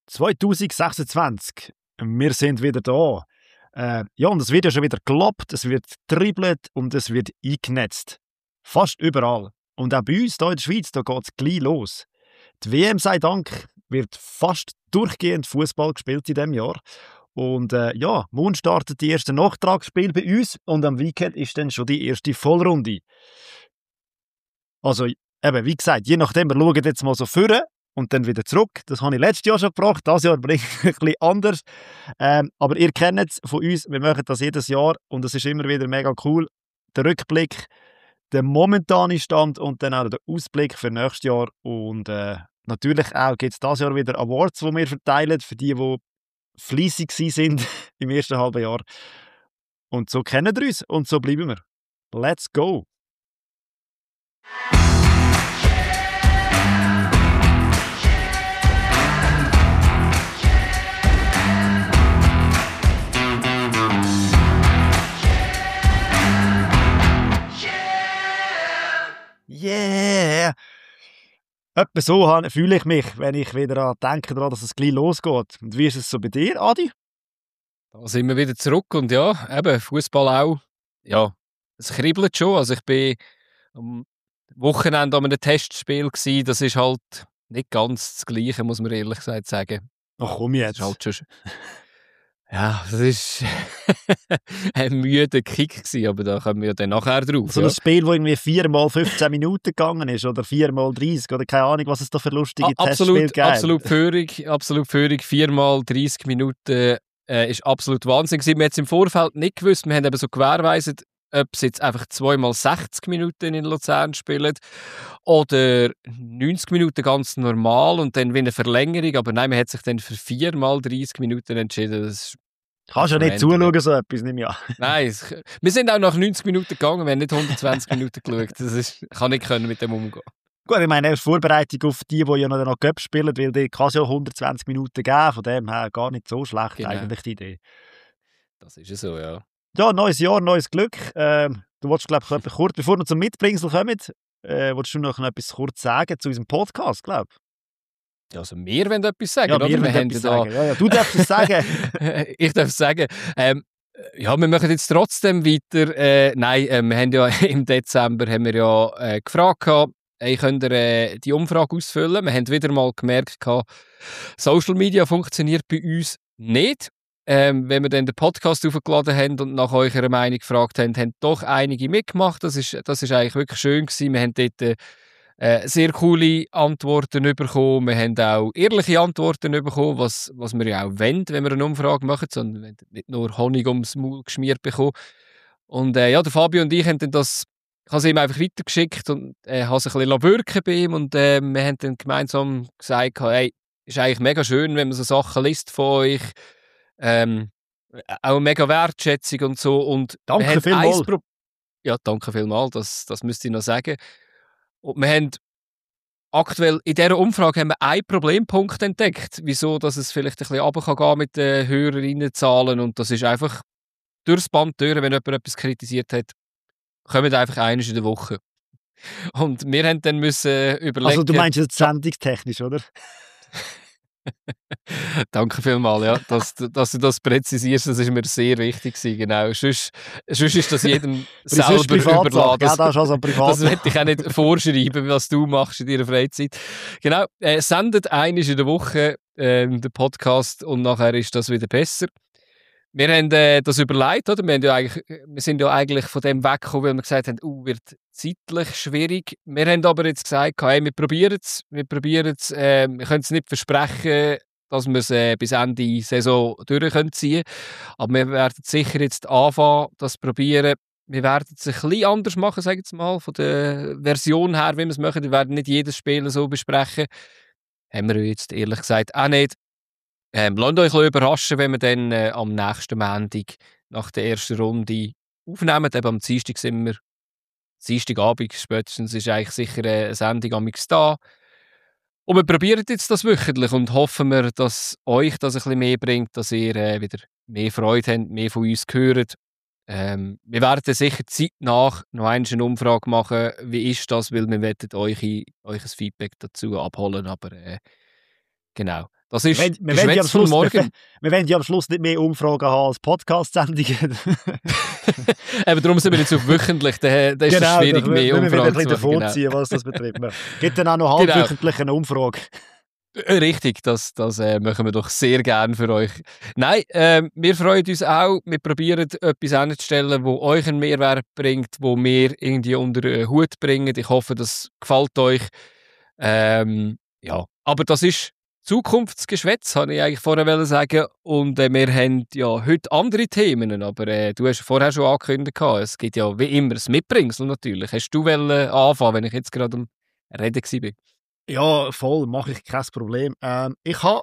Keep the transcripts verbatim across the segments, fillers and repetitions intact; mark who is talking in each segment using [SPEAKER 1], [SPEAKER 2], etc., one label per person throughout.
[SPEAKER 1] zwanzig sechsundzwanzig. Wir sind wieder da. Äh, ja, und es wird ja schon wieder gelobt, es wird dribbelt und es wird eingenetzt. Fast überall. Und auch bei uns hier in der Schweiz, da geht es gleich los. Die W M, sei Dank, wird fast durchgehend Fußball gespielt in diesem Jahr. Und äh, ja, morgen startet die erste Nachtragsspiel bei uns und am Weekend ist dann schon die erste Vollrunde. Also, eben, wie gesagt, je nachdem, wir schauen jetzt mal so vor und dann wieder zurück. Das habe ich letztes Jahr schon gebracht, dieses Jahr bringe ich ein bisschen anders. Ähm, aber ihr kennt es von uns, wir machen das jedes Jahr und es ist immer wieder mega cool. Der Rückblick, der momentane Stand und dann auch der Ausblick für nächstes Jahr. Und äh, natürlich auch gibt es dieses Jahr wieder Awards, die wir verteilen für die, die fleissig sind im ersten halben Jahr. Und so kennen wir uns und so bleiben wir. Let's go! Yeah! Etwa so fühle ich mich, wenn ich wieder daran denke, dass es gleich losgeht. Und wie ist es so bei dir, Adi?
[SPEAKER 2] Da sind wir wieder zurück und ja, eben, Fußball auch. Ja, es kribbelt schon. Also ich bin am Wochenende an einem Testspiel gewesen. Das ist halt nicht ganz das Gleiche, muss man ehrlich gesagt sagen.
[SPEAKER 1] Ach komm jetzt.
[SPEAKER 2] Das ist halt schon... Ja, das war ein müder Kick gewesen, aber da kommen wir dann nachher drauf.
[SPEAKER 1] So
[SPEAKER 2] ja.
[SPEAKER 1] ein Spiel, das irgendwie vier mal fünfzehn Minuten gegangen ist oder vier mal dreißig oder keine Ahnung, was es da für lustige
[SPEAKER 2] A-
[SPEAKER 1] Testspiele
[SPEAKER 2] absolut,
[SPEAKER 1] gibt.
[SPEAKER 2] absolut Führung, absolut Führung. vier mal dreißig Minuten äh, ist absolut Wahnsinn gewesen. Wir haben es im Vorfeld nicht gewusst. Wir haben eben so gewährleistet, ob sie jetzt einfach zwei mal sechzig Minuten in Luzern spielen oder neunzig Minuten ganz normal und dann wie eine Verlängerung. Aber nein, man hat sich dann für vier mal dreißig Minuten entschieden. Das
[SPEAKER 1] Kannst du ja nicht zuschauen, so etwas, nehme ich an.
[SPEAKER 2] Nein, es, wir sind auch nach neunzig Minuten gegangen, wir haben nicht hundertzwanzig Minuten geschaut. Das ist, ich kann nicht können mit dem umgehen.
[SPEAKER 1] Gut, ich meine, Vorbereitung auf die, die ja noch, noch Cup spielen, weil die kann es ja hundertzwanzig Minuten geben, von dem her gar nicht so schlecht
[SPEAKER 2] Genau.
[SPEAKER 1] eigentlich die Idee.
[SPEAKER 2] Das ist ja so, ja.
[SPEAKER 1] Ja, neues Jahr, neues Glück. Ähm, du wolltest, glaube ich, kurz, bevor wir zum Mitbringsel kommen, äh, wolltest du noch etwas kurz sagen zu unserem Podcast, glaube ich?
[SPEAKER 2] Ja, also wir wollen etwas sagen,
[SPEAKER 1] ja,
[SPEAKER 2] oder?
[SPEAKER 1] Wir, wir haben
[SPEAKER 2] etwas
[SPEAKER 1] sagen. Ja, ja, du darfst es sagen.
[SPEAKER 2] Ich darf es sagen. Ähm, ja, wir machen jetzt trotzdem weiter. Äh, nein, äh, wir haben ja im Dezember haben wir ja äh, gefragt, hey, könnt ihr äh, die Umfrage ausfüllen? Wir haben wieder mal gemerkt, Social Media funktioniert bei uns nicht. Ähm, wenn wir dann den Podcast aufgeladen haben und nach eurer Meinung gefragt haben, haben doch einige mitgemacht. Das ist, das ist eigentlich wirklich schön gewesen. Wir haben dort äh, sehr coole Antworten bekommen. Wir haben auch ehrliche Antworten bekommen, was, was wir ja auch wollen, wenn wir eine Umfrage machen, sondern wir haben nicht nur Honig ums Maul geschmiert bekommen. Und äh, ja, der Fabio und ich haben dann das, ich habe es ihm einfach weitergeschickt und äh, habe es ein bisschen wirken bei ihm und äh, wir haben dann gemeinsam gesagt, hey, ist eigentlich mega schön, wenn man so Sachen liest von euch. Ähm, auch mega Wertschätzung und so. Und
[SPEAKER 1] danke vielmals.
[SPEAKER 2] Pro- ja, danke vielmals, das, das müsste ich noch sagen. Und wir haben aktuell in dieser Umfrage haben wir einen Problempunkt entdeckt, wieso dass es vielleicht ein bisschen runtergehen kann mit den Hörerinnenzahlen. Und das ist einfach durchs Band durch, wenn jemand etwas kritisiert hat, kommen einfach einmal in der Woche. Und wir haben dann müssen überlegen...
[SPEAKER 1] Also du meinst jetzt sendungstechnisch, oder?
[SPEAKER 2] Danke vielmals, ja, dass, dass du das präzisierst, das ist mir sehr wichtig gewesen, genau. Sonst, sonst ist das jedem selber überladen.
[SPEAKER 1] Das, ja, das ist also privat.
[SPEAKER 2] Das möchte ich auch nicht vorschreiben, was du machst in deiner Freizeit. Genau, äh, sendet einmal in der Woche äh, den Podcast und nachher ist das wieder besser. Wir haben äh, das überlegt, oder? Wir, haben ja eigentlich, wir sind ja eigentlich von dem weggekommen, weil wir gesagt haben, uh, wird zeitlich schwierig. Wir haben aber jetzt gesagt, hey, wir probieren es, wir probieren es, äh, wir können es nicht versprechen, dass wir es äh, bis Ende der Saison durchziehen können. Aber wir werden sicher jetzt anfangen, das zu probieren. Wir werden es ein bisschen anders machen, sage ich jetzt mal, von der Version her, wie wir es machen. Wir werden nicht jedes Spiel so besprechen. Haben wir jetzt ehrlich gesagt auch nicht. Ähm, lasst euch überraschen, wenn wir dann äh, am nächsten Montag nach der ersten Runde aufnehmen. Eben am Dienstag sind wir, Dienstagabend spätestens ist eigentlich sicher eine Sendung am X da. Und wir probieren jetzt das wöchentlich und hoffen wir, dass euch das ein bisschen mehr bringt, dass ihr äh, wieder mehr Freude habt, mehr von uns hört. Ähm, wir werden sicher zeitnah noch eine Umfrage machen, wie ist das, weil wir wollen euch, euch ein Feedback dazu abholen, aber äh, genau. Das ist
[SPEAKER 1] wir, wir, wir, ja am Schluss,
[SPEAKER 2] morgen.
[SPEAKER 1] Wir, wir wollen ja am Schluss nicht mehr Umfragen haben als Podcast-Sendungen.
[SPEAKER 2] Eben darum sind wir jetzt auf wöchentlich. Da, da ist es
[SPEAKER 1] genau,
[SPEAKER 2] schwierig,
[SPEAKER 1] da,
[SPEAKER 2] mehr
[SPEAKER 1] Umfragen zu machen. Wir
[SPEAKER 2] davon
[SPEAKER 1] genau. ziehen, was das betrifft. Es gibt dann auch noch halbwöchentlich eine Umfrage.
[SPEAKER 2] Richtig, das, das äh, machen wir doch sehr gerne für euch. Nein, äh, wir freuen uns auch. Wir probieren etwas anzustellen, wo euch einen Mehrwert bringt, wo wir irgendwie unter den Hut bringen. Ich hoffe, das gefällt euch. Ähm, ja, aber das ist Zukunftsgeschwätz, habe ich eigentlich vorher sagen. Und äh, wir haben ja heute andere Themen, aber äh, du hast vorher schon angekündigt, es gibt ja wie immer das Mitbringsel natürlich. Hast du wollen anfangen, wenn ich jetzt gerade am Reden war?
[SPEAKER 1] Ja, voll, mache ich, kein Problem. Ähm, ich habe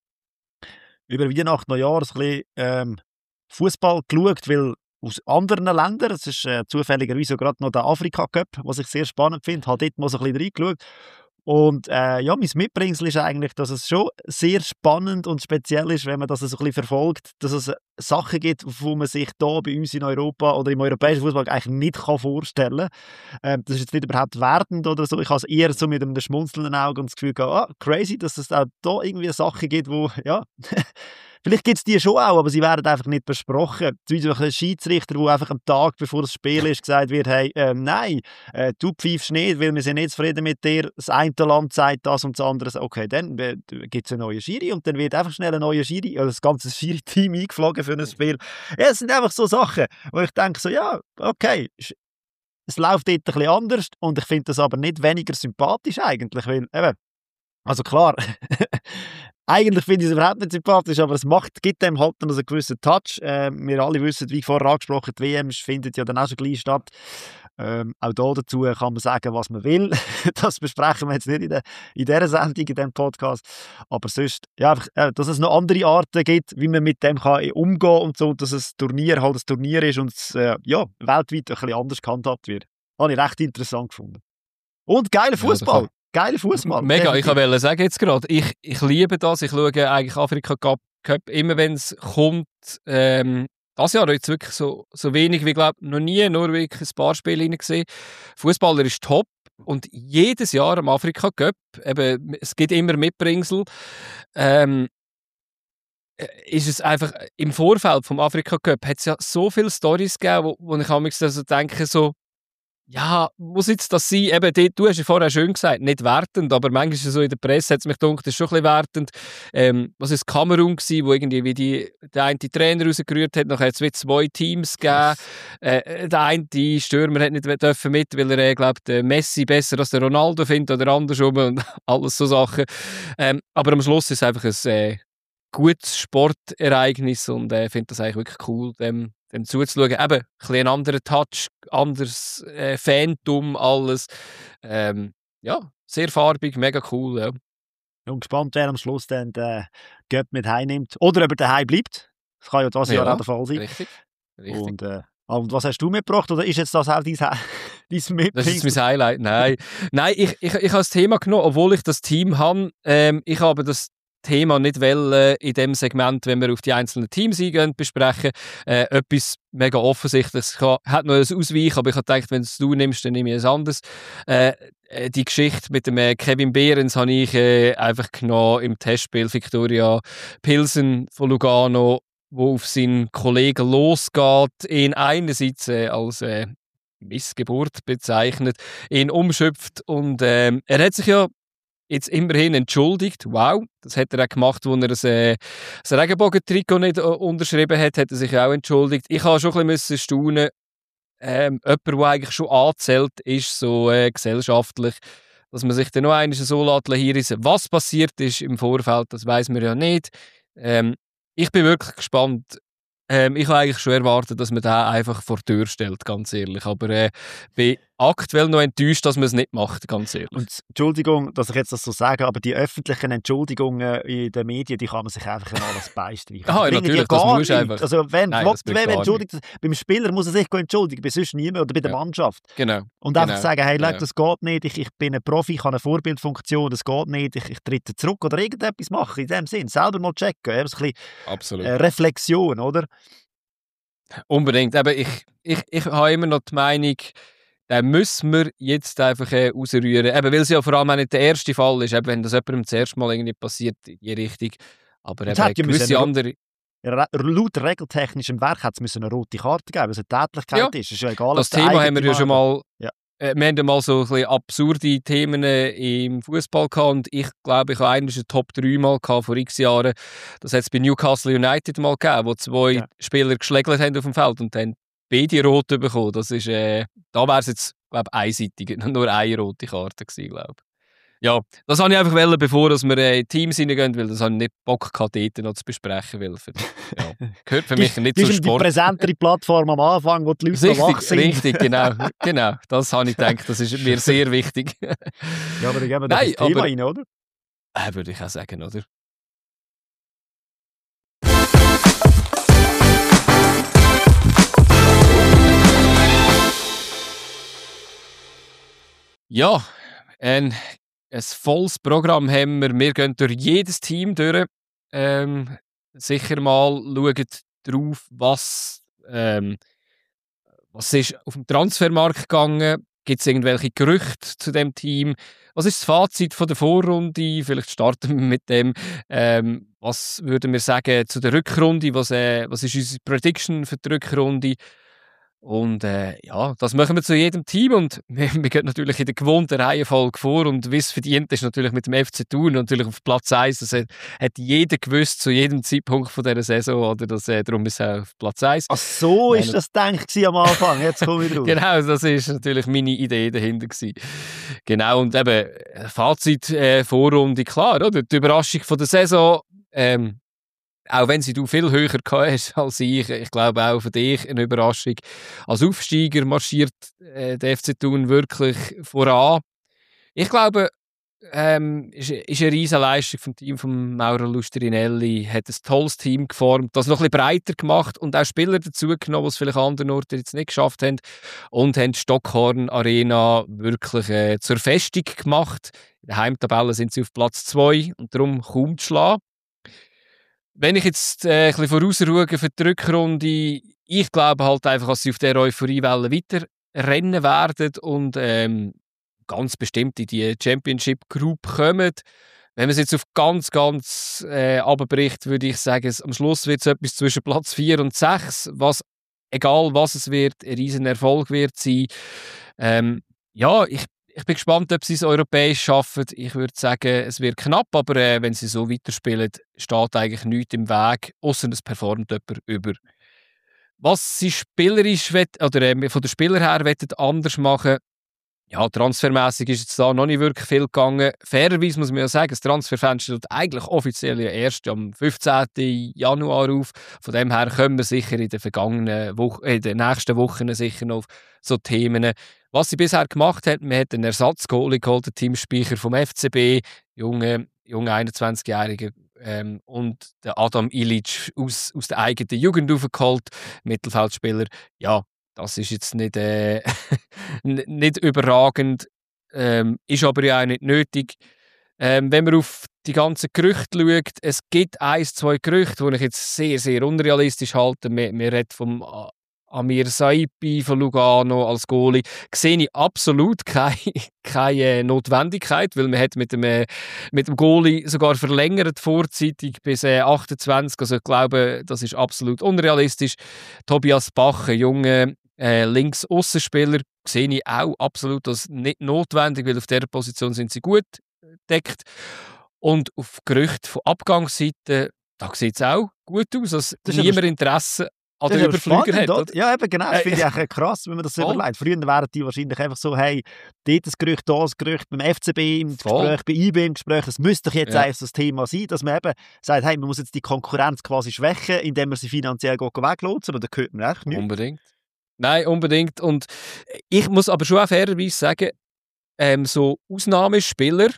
[SPEAKER 1] über Weihnachten, Neujahr ein bisschen ähm, Fußball geschaut, weil aus anderen Ländern, es ist äh, zufälligerweise gerade noch der Afrika-Cup, was ich sehr spannend finde, habe dort mal so ein bisschen reingeschaut. Und äh, ja, mein Mitbringsel ist eigentlich, dass es schon sehr spannend und speziell ist, wenn man das so ein bisschen verfolgt, dass es Sachen gibt, wo man sich da bei uns in Europa oder im europäischen Fußball eigentlich nicht kann vorstellen kann. Ähm, das ist jetzt nicht überhaupt wertend oder so. Ich habe es eher so mit einem schmunzelnden Auge und das Gefühl gehabt, ah, crazy, dass es auch da irgendwie Sachen gibt, wo, ja, vielleicht gibt es die schon auch, aber sie werden einfach nicht besprochen. Zum Beispiel ein Schiedsrichter, der einfach am Tag, bevor das Spiel ist, gesagt wird, hey, ähm, nein, äh, du pfeifst nicht, weil wir sind nicht zufrieden mit dir. Das eine Land sagt das und das andere sagt, okay, dann äh, gibt es einen neuen Schiri und dann wird einfach schnell ein neuer Schiri, oder das ganze Schiri-Team eingeflogen für ein Spiel. Ja, es sind einfach so Sachen, wo ich denke so, ja, okay, es läuft dort ein bisschen anders und ich finde das aber nicht weniger sympathisch eigentlich, weil eben, also klar, eigentlich finde ich es überhaupt nicht sympathisch, aber es macht, gibt dem halt noch einen gewissen Touch. Äh, wir alle wissen, wie vorher angesprochen, die W M findet ja dann auch schon gleich statt. Ähm, auch da dazu kann man sagen, was man will. Das besprechen wir jetzt nicht in, der, in dieser Sendung, in diesem Podcast. Aber sonst, ja, einfach, äh, dass es noch andere Arten gibt, wie man mit dem kann umgehen und so, dass ein Turnier halt ein Turnier ist und es äh, ja, weltweit ein bisschen anders gehandhabt wird. Habe ich recht interessant gefunden. Und geiler Fußball. Ja, Geiler Fußball.
[SPEAKER 2] Mega, definitiv. Ich wollte sagen jetzt gerade, ich, ich liebe das, ich schaue eigentlich Afrika Cup, Cup immer wenn es kommt. Ähm, das Jahr jetzt wirklich so, so wenig wie, glaube noch nie, nur wirklich ein paar Spiele hinein gesehen. Fußballer ist top und jedes Jahr am Afrika Cup, eben, es gibt immer Mitbringsel, ähm, ist es einfach, im Vorfeld vom Afrika Cup hat es ja so viele Storys gegeben, wo, wo ich manchmal so denke, so, ja, muss jetzt das sein? Eben, die, du hast ja vorher schön gesagt, nicht wertend, aber manchmal ist es so in der Presse, hat es mich gedacht, das ist schon ein bisschen wertend. Ähm, was ist Kamerun gewesen, wo irgendwie wie die, der eine Trainer rausgerührt hat, nachher hat es wie zwei Teams gegeben. Äh, der eine Stürmer hat nicht dürfen mit, weil er, glaube ich, Messi besser als der Ronaldo findet oder andersrum und alles so Sachen. Ähm, aber am Schluss ist es einfach ein äh, gutes Sportereignis und ich äh, finde das eigentlich wirklich cool, dem dem zuzuschauen. Eben, ein bisschen ein anderer Touch, anderes äh, Phantom, alles. Ähm, ja, sehr farbig, mega cool. Ja.
[SPEAKER 1] Ich bin gespannt, wer am Schluss dann den Göpp mit heimnimmt. Oder ob er daheim bleibt. Das kann ja das ja, Jahr auch der Fall sein.
[SPEAKER 2] Richtig. richtig.
[SPEAKER 1] Und, äh, und was hast du mitgebracht? Oder ist jetzt das auch dein, dein Mitbringsel?
[SPEAKER 2] Das ist mein Highlight. Nein, Nein ich, ich, ich habe das Thema genommen, obwohl ich das Team habe. Ähm, ich habe das Thema nicht wollen, in dem Segment, wenn wir auf die einzelnen Teams eingehen, besprechen. Äh, etwas mega Offensichtliches. Ich hat noch ein Ausweichen, aber ich habe gedacht, wenn es du nimmst, dann nehme ich es anders. Äh, die Geschichte mit dem äh, Kevin Behrens habe ich äh, einfach genommen im Testspiel Viktoria Pilsen von Lugano, wo auf seinen Kollegen losgeht, ihn einerseits äh, als äh, Missgeburt bezeichnet, ihn umschöpft und äh, er hat sich ja jetzt immerhin entschuldigt. Wow, das hat er auch gemacht, als er das, äh, das Regenbogen-Trikot nicht äh, unterschrieben hat, hat er sich auch entschuldigt. Ich habe schon ein bisschen staunen, ähm, jemand, der eigentlich schon angezählt ist, so äh, gesellschaftlich, dass man sich dann noch einmal so lässt, hier ist, was passiert ist im Vorfeld, das weiss man ja nicht. Ähm, ich bin wirklich gespannt. Ähm, ich habe eigentlich schon erwartet, dass man den einfach vor die Tür stellt, ganz ehrlich. Aber ich äh, bin aktuell noch enttäuscht, dass man es nicht macht, ganz ehrlich.
[SPEAKER 1] Und Entschuldigung, dass ich jetzt das so sage, aber die öffentlichen Entschuldigungen in den Medien, die kann man sich einfach mal als beistreichen.
[SPEAKER 2] Ah, ja, natürlich, das musst du einfach.
[SPEAKER 1] Also wenn, Nein, das wenn entschuldigt, beim Spieler muss er sich entschuldigen, bei sonst niemand oder bei der ja. Mannschaft.
[SPEAKER 2] Genau.
[SPEAKER 1] Und einfach
[SPEAKER 2] genau.
[SPEAKER 1] sagen, hey,
[SPEAKER 2] genau.
[SPEAKER 1] das geht nicht, ich, ich bin ein Profi, ich habe eine Vorbildfunktion, das geht nicht, ich, ich trete zurück oder irgendetwas machen, in dem Sinn. Selber mal checken, ein bisschen
[SPEAKER 2] Absolut.
[SPEAKER 1] Äh, Reflexion, oder?
[SPEAKER 2] Unbedingt. Aber ich, ich, ich habe immer noch die Meinung, den müssen wir jetzt einfach äh, rausrühren. Eben, weil es ja vor allem auch nicht der erste Fall ist, eben, wenn das jemandem das erste Mal irgendwie passiert in die Richtung. Aber
[SPEAKER 1] Und es
[SPEAKER 2] eben,
[SPEAKER 1] hätte ja
[SPEAKER 2] gewisse
[SPEAKER 1] müssen-
[SPEAKER 2] andere...
[SPEAKER 1] Re- Laut regeltechnischem Werk hätte es eine rote Karte geben, weil es eine Tätlichkeit
[SPEAKER 2] Ja,
[SPEAKER 1] ist. Es ist ja egal,
[SPEAKER 2] Das
[SPEAKER 1] ob der
[SPEAKER 2] Thema haben
[SPEAKER 1] eigene
[SPEAKER 2] wir ja schon
[SPEAKER 1] Mann-
[SPEAKER 2] mal.
[SPEAKER 1] Ja.
[SPEAKER 2] Äh, wir haben ja mal so ein bisschen absurde Themen äh, im Fußball gehabt. Und ich glaube, ich habe einen Top drei mal gehabt vor x Jahren. Das hat es bei Newcastle United mal gegeben, wo zwei
[SPEAKER 1] Ja.
[SPEAKER 2] Spieler geschlägelt haben auf dem Feld und dann beide Rote bekommen. Das ist, äh, da wäre es jetzt, glaube ich, einseitig. Nur eine rote Karte gewesen, glaube ich. Ja, das wollte ich einfach wollen, bevor dass wir äh, in Teams reingehen, weil das habe ich nicht Bock gehabt, dort noch zu besprechen. Weil für, ja, gehört für mich nicht
[SPEAKER 1] Das
[SPEAKER 2] zum
[SPEAKER 1] ist die
[SPEAKER 2] Sport.
[SPEAKER 1] präsentere Plattform am Anfang, wo die Leute noch wach
[SPEAKER 2] Richtig,
[SPEAKER 1] sind.
[SPEAKER 2] richtig, genau, genau. Das habe ich gedacht, das ist mir sehr wichtig.
[SPEAKER 1] Ja, aber dann gehen wir
[SPEAKER 2] Nein,
[SPEAKER 1] doch ins Thema
[SPEAKER 2] aber-
[SPEAKER 1] rein, oder?
[SPEAKER 2] Äh, würde ich auch sagen, oder? Ja, ein, ein volles Programm haben wir. Wir gehen durch jedes Team durch. Ähm, sicher mal schauen drauf, was, ähm, was ist auf dem Transfermarkt gegangen. Gibt es irgendwelche Gerüchte zu dem Team? Was ist das Fazit von der Vorrunde? Vielleicht starten wir mit dem. Ähm, was würden wir sagen zu der Rückrunde? Was, äh, was ist unsere Prediction für die Rückrunde? Und äh, ja, das machen wir zu jedem Team und wir, wir gehen natürlich in der gewohnten Reihenfolge vor und wie es verdient ist natürlich mit dem F C Thun natürlich auf Platz eins. Das hat, hat jeder gewusst zu jedem Zeitpunkt von dieser Saison, oder? Das, äh, darum ist er auf Platz eins.
[SPEAKER 1] Ach so,
[SPEAKER 2] Nein,
[SPEAKER 1] ist das gedacht gewesen am Anfang. Jetzt komme ich drauf.
[SPEAKER 2] Genau, das ist natürlich meine Idee dahinter gewesen. Genau, und eben Fazit äh, Vorrunde, klar, oder? Die Überraschung von der Saison, ähm, auch wenn sie du viel höher gehabt hast als ich, ich glaube auch für dich eine Überraschung. Als Aufsteiger marschiert äh, der F C Thun wirklich voran. Ich glaube, ähm, ist, ist eine riesige Leistung vom Team von Mauro Lustrinelli, hat ein tolles Team geformt, das noch ein bisschen breiter gemacht und auch Spieler dazugenommen, die es vielleicht an anderen Orten jetzt nicht geschafft haben und haben die Stockhorn Arena wirklich äh, zur Festung gemacht. In der Heimtabelle sind sie auf Platz zwei und darum kaum zu schlagen. Wenn ich jetzt äh, ein bisschen vorausschaue für die Rückrunde, ich glaube halt einfach, dass sie auf dieser Euphoriewelle weiter rennen werden und ähm, ganz bestimmt in die Championship Group kommen. Wenn man es jetzt auf ganz, ganz äh, abbricht, würde ich sagen, es, am Schluss wird es etwas zwischen Platz vier und sechs, was, egal was es wird, ein riesen Erfolg wird sein. Ähm, ja, ich Ich bin gespannt, ob sie es europäisch schaffen. Ich würde sagen, es wird knapp, aber äh, wenn sie so weiterspielen, steht eigentlich nichts im Weg, außer es performt jemand über. Was sie spielerisch wett, oder äh, von den Spielern her wettet anders machen, ja, transfermässig ist jetzt da noch nicht wirklich viel gegangen. Fairerweise muss man ja sagen, das Transferfenster steht eigentlich offiziell ja erst am fünfzehnten Januar auf. Von dem her können wir sicher in den vergangenen Wochen, in den nächsten Wochen sicher noch auf so Themen. Was sie bisher gemacht hat, man hat einen Ersatzgoalie geholt, den Teamspeicher vom F C B, junge, junge einundzwanzigjährige ähm, und der Adam Ilic aus, aus der eigenen Jugend aufgeholt, Mittelfeldspieler. Ja, das ist jetzt nicht, äh, nicht überragend, ähm, ist aber ja auch nicht nötig. Ähm, wenn man auf die ganzen Gerüchte schaut, es gibt ein, zwei Gerüchte, die ich jetzt sehr, sehr unrealistisch halte. Man, man redet vom Amir Saipi von Lugano als Goalie. Sehe ich absolut keine, keine Notwendigkeit, weil man hat mit dem, äh, mit dem Goalie sogar verlängert vorzeitig bis äh, achtundzwanzig. Also ich glaube, das ist absolut unrealistisch. Tobias Bach, ein junger äh, Links-Aussenspieler, sehe ich auch absolut als nicht notwendig, weil auf dieser Position sind sie gut deckt. Und auf Gerüchte von Abgangsseite, da sieht es auch gut aus, dass
[SPEAKER 1] Das ist
[SPEAKER 2] niemand Interesse an
[SPEAKER 1] Das
[SPEAKER 2] den
[SPEAKER 1] ist aber
[SPEAKER 2] Überflüger
[SPEAKER 1] spannend,
[SPEAKER 2] hat.
[SPEAKER 1] oder?
[SPEAKER 2] Oder?
[SPEAKER 1] Ja, eben genau. Das
[SPEAKER 2] Äh,
[SPEAKER 1] finde ich auch krass, wenn man das so
[SPEAKER 2] Voll.
[SPEAKER 1] überlegt. Früher wären die wahrscheinlich einfach so, hey, dort ein Gerücht, da ein Gerücht, beim F C B im
[SPEAKER 2] Voll.
[SPEAKER 1] Gespräch, bei I B im Gespräch. Das müsste doch jetzt
[SPEAKER 2] Ja.
[SPEAKER 1] eigentlich so das Thema sein, dass man eben sagt, hey, man muss jetzt die Konkurrenz quasi schwächen, indem man sie finanziell weglotsen, oder gehört man echt nicht.
[SPEAKER 2] Unbedingt. Nein, unbedingt. Und ich muss aber schon auch fairerweise sagen, ähm, so Ausnahmespieler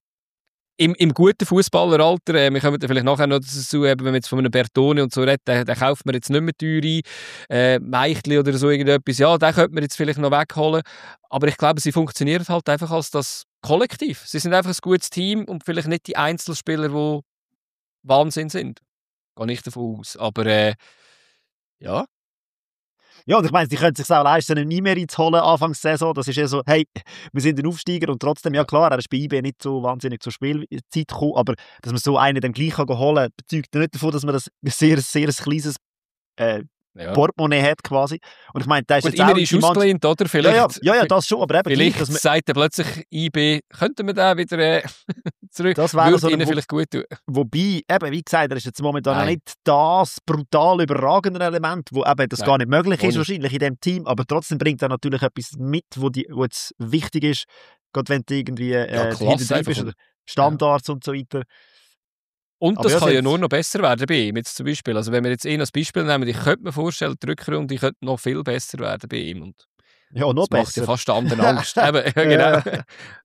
[SPEAKER 2] im, im guten Fußballeralter, äh, wir kommen da vielleicht nachher noch dazu, eben, wenn man jetzt von einem Bertone und so redet, den, den kauft man jetzt nicht mehr teuer ein, äh, Meichli oder so irgendetwas, ja, den könnte man jetzt vielleicht noch wegholen, aber ich glaube, sie funktionieren halt einfach als das Kollektiv. Sie sind einfach ein gutes Team und vielleicht nicht die Einzelspieler, die Wahnsinn sind. Gehe ich davon aus. Aber äh, ja,
[SPEAKER 1] Ja, und ich meine, sie können sich auch leisten, einen Imeri zu holen Anfangs der Saison. Das ist ja so, hey, wir sind ein Aufsteiger und trotzdem, ja klar, er ist bei I B nicht so wahnsinnig zur Spielzeit gekommen, aber dass man so einen dann gleich kann holen kann, bezeugt nicht davon, dass man das sehr, sehr kleines äh,
[SPEAKER 2] Ja.
[SPEAKER 1] Portemonnaie hat quasi. Und ich meine, da ist
[SPEAKER 2] Gut,
[SPEAKER 1] jetzt auch
[SPEAKER 2] immer ist ausgelehnt, oder? Vielleicht,
[SPEAKER 1] ja, ja, ja, ja, das schon, aber eben
[SPEAKER 2] vielleicht
[SPEAKER 1] gleich, dass man,
[SPEAKER 2] sagt er plötzlich I B, könnten wir den wieder äh, zurück,
[SPEAKER 1] das wäre
[SPEAKER 2] würde
[SPEAKER 1] so
[SPEAKER 2] ihnen
[SPEAKER 1] eine,
[SPEAKER 2] vielleicht gut tun.
[SPEAKER 1] wobei, eben, wie gesagt, er ist jetzt momentan noch
[SPEAKER 2] Nein.
[SPEAKER 1] nicht das brutal überragende Element, wo eben das
[SPEAKER 2] Nein,
[SPEAKER 1] gar nicht möglich
[SPEAKER 2] auch
[SPEAKER 1] ist
[SPEAKER 2] nicht.
[SPEAKER 1] wahrscheinlich in dem Team, aber trotzdem bringt er natürlich etwas mit, wo, die, wo jetzt wichtig ist, gerade wenn du irgendwie
[SPEAKER 2] Ja,
[SPEAKER 1] äh,
[SPEAKER 2] klasse
[SPEAKER 1] hinten drin
[SPEAKER 2] einfach.
[SPEAKER 1] bist oder Standards und so weiter.
[SPEAKER 2] Und
[SPEAKER 1] Aber
[SPEAKER 2] das
[SPEAKER 1] ja,
[SPEAKER 2] kann
[SPEAKER 1] sie
[SPEAKER 2] ja
[SPEAKER 1] haben-
[SPEAKER 2] nur noch besser werden bei ihm, jetzt zum Beispiel. Also wenn wir jetzt ihn als Beispiel nehmen, ich könnte mir vorstellen, die Rückrunde könnte noch viel besser werden bei ihm. Und
[SPEAKER 1] Ja, noch
[SPEAKER 2] das macht ja
[SPEAKER 1] besser.
[SPEAKER 2] fast den anderen Angst. Eben, ja, genau.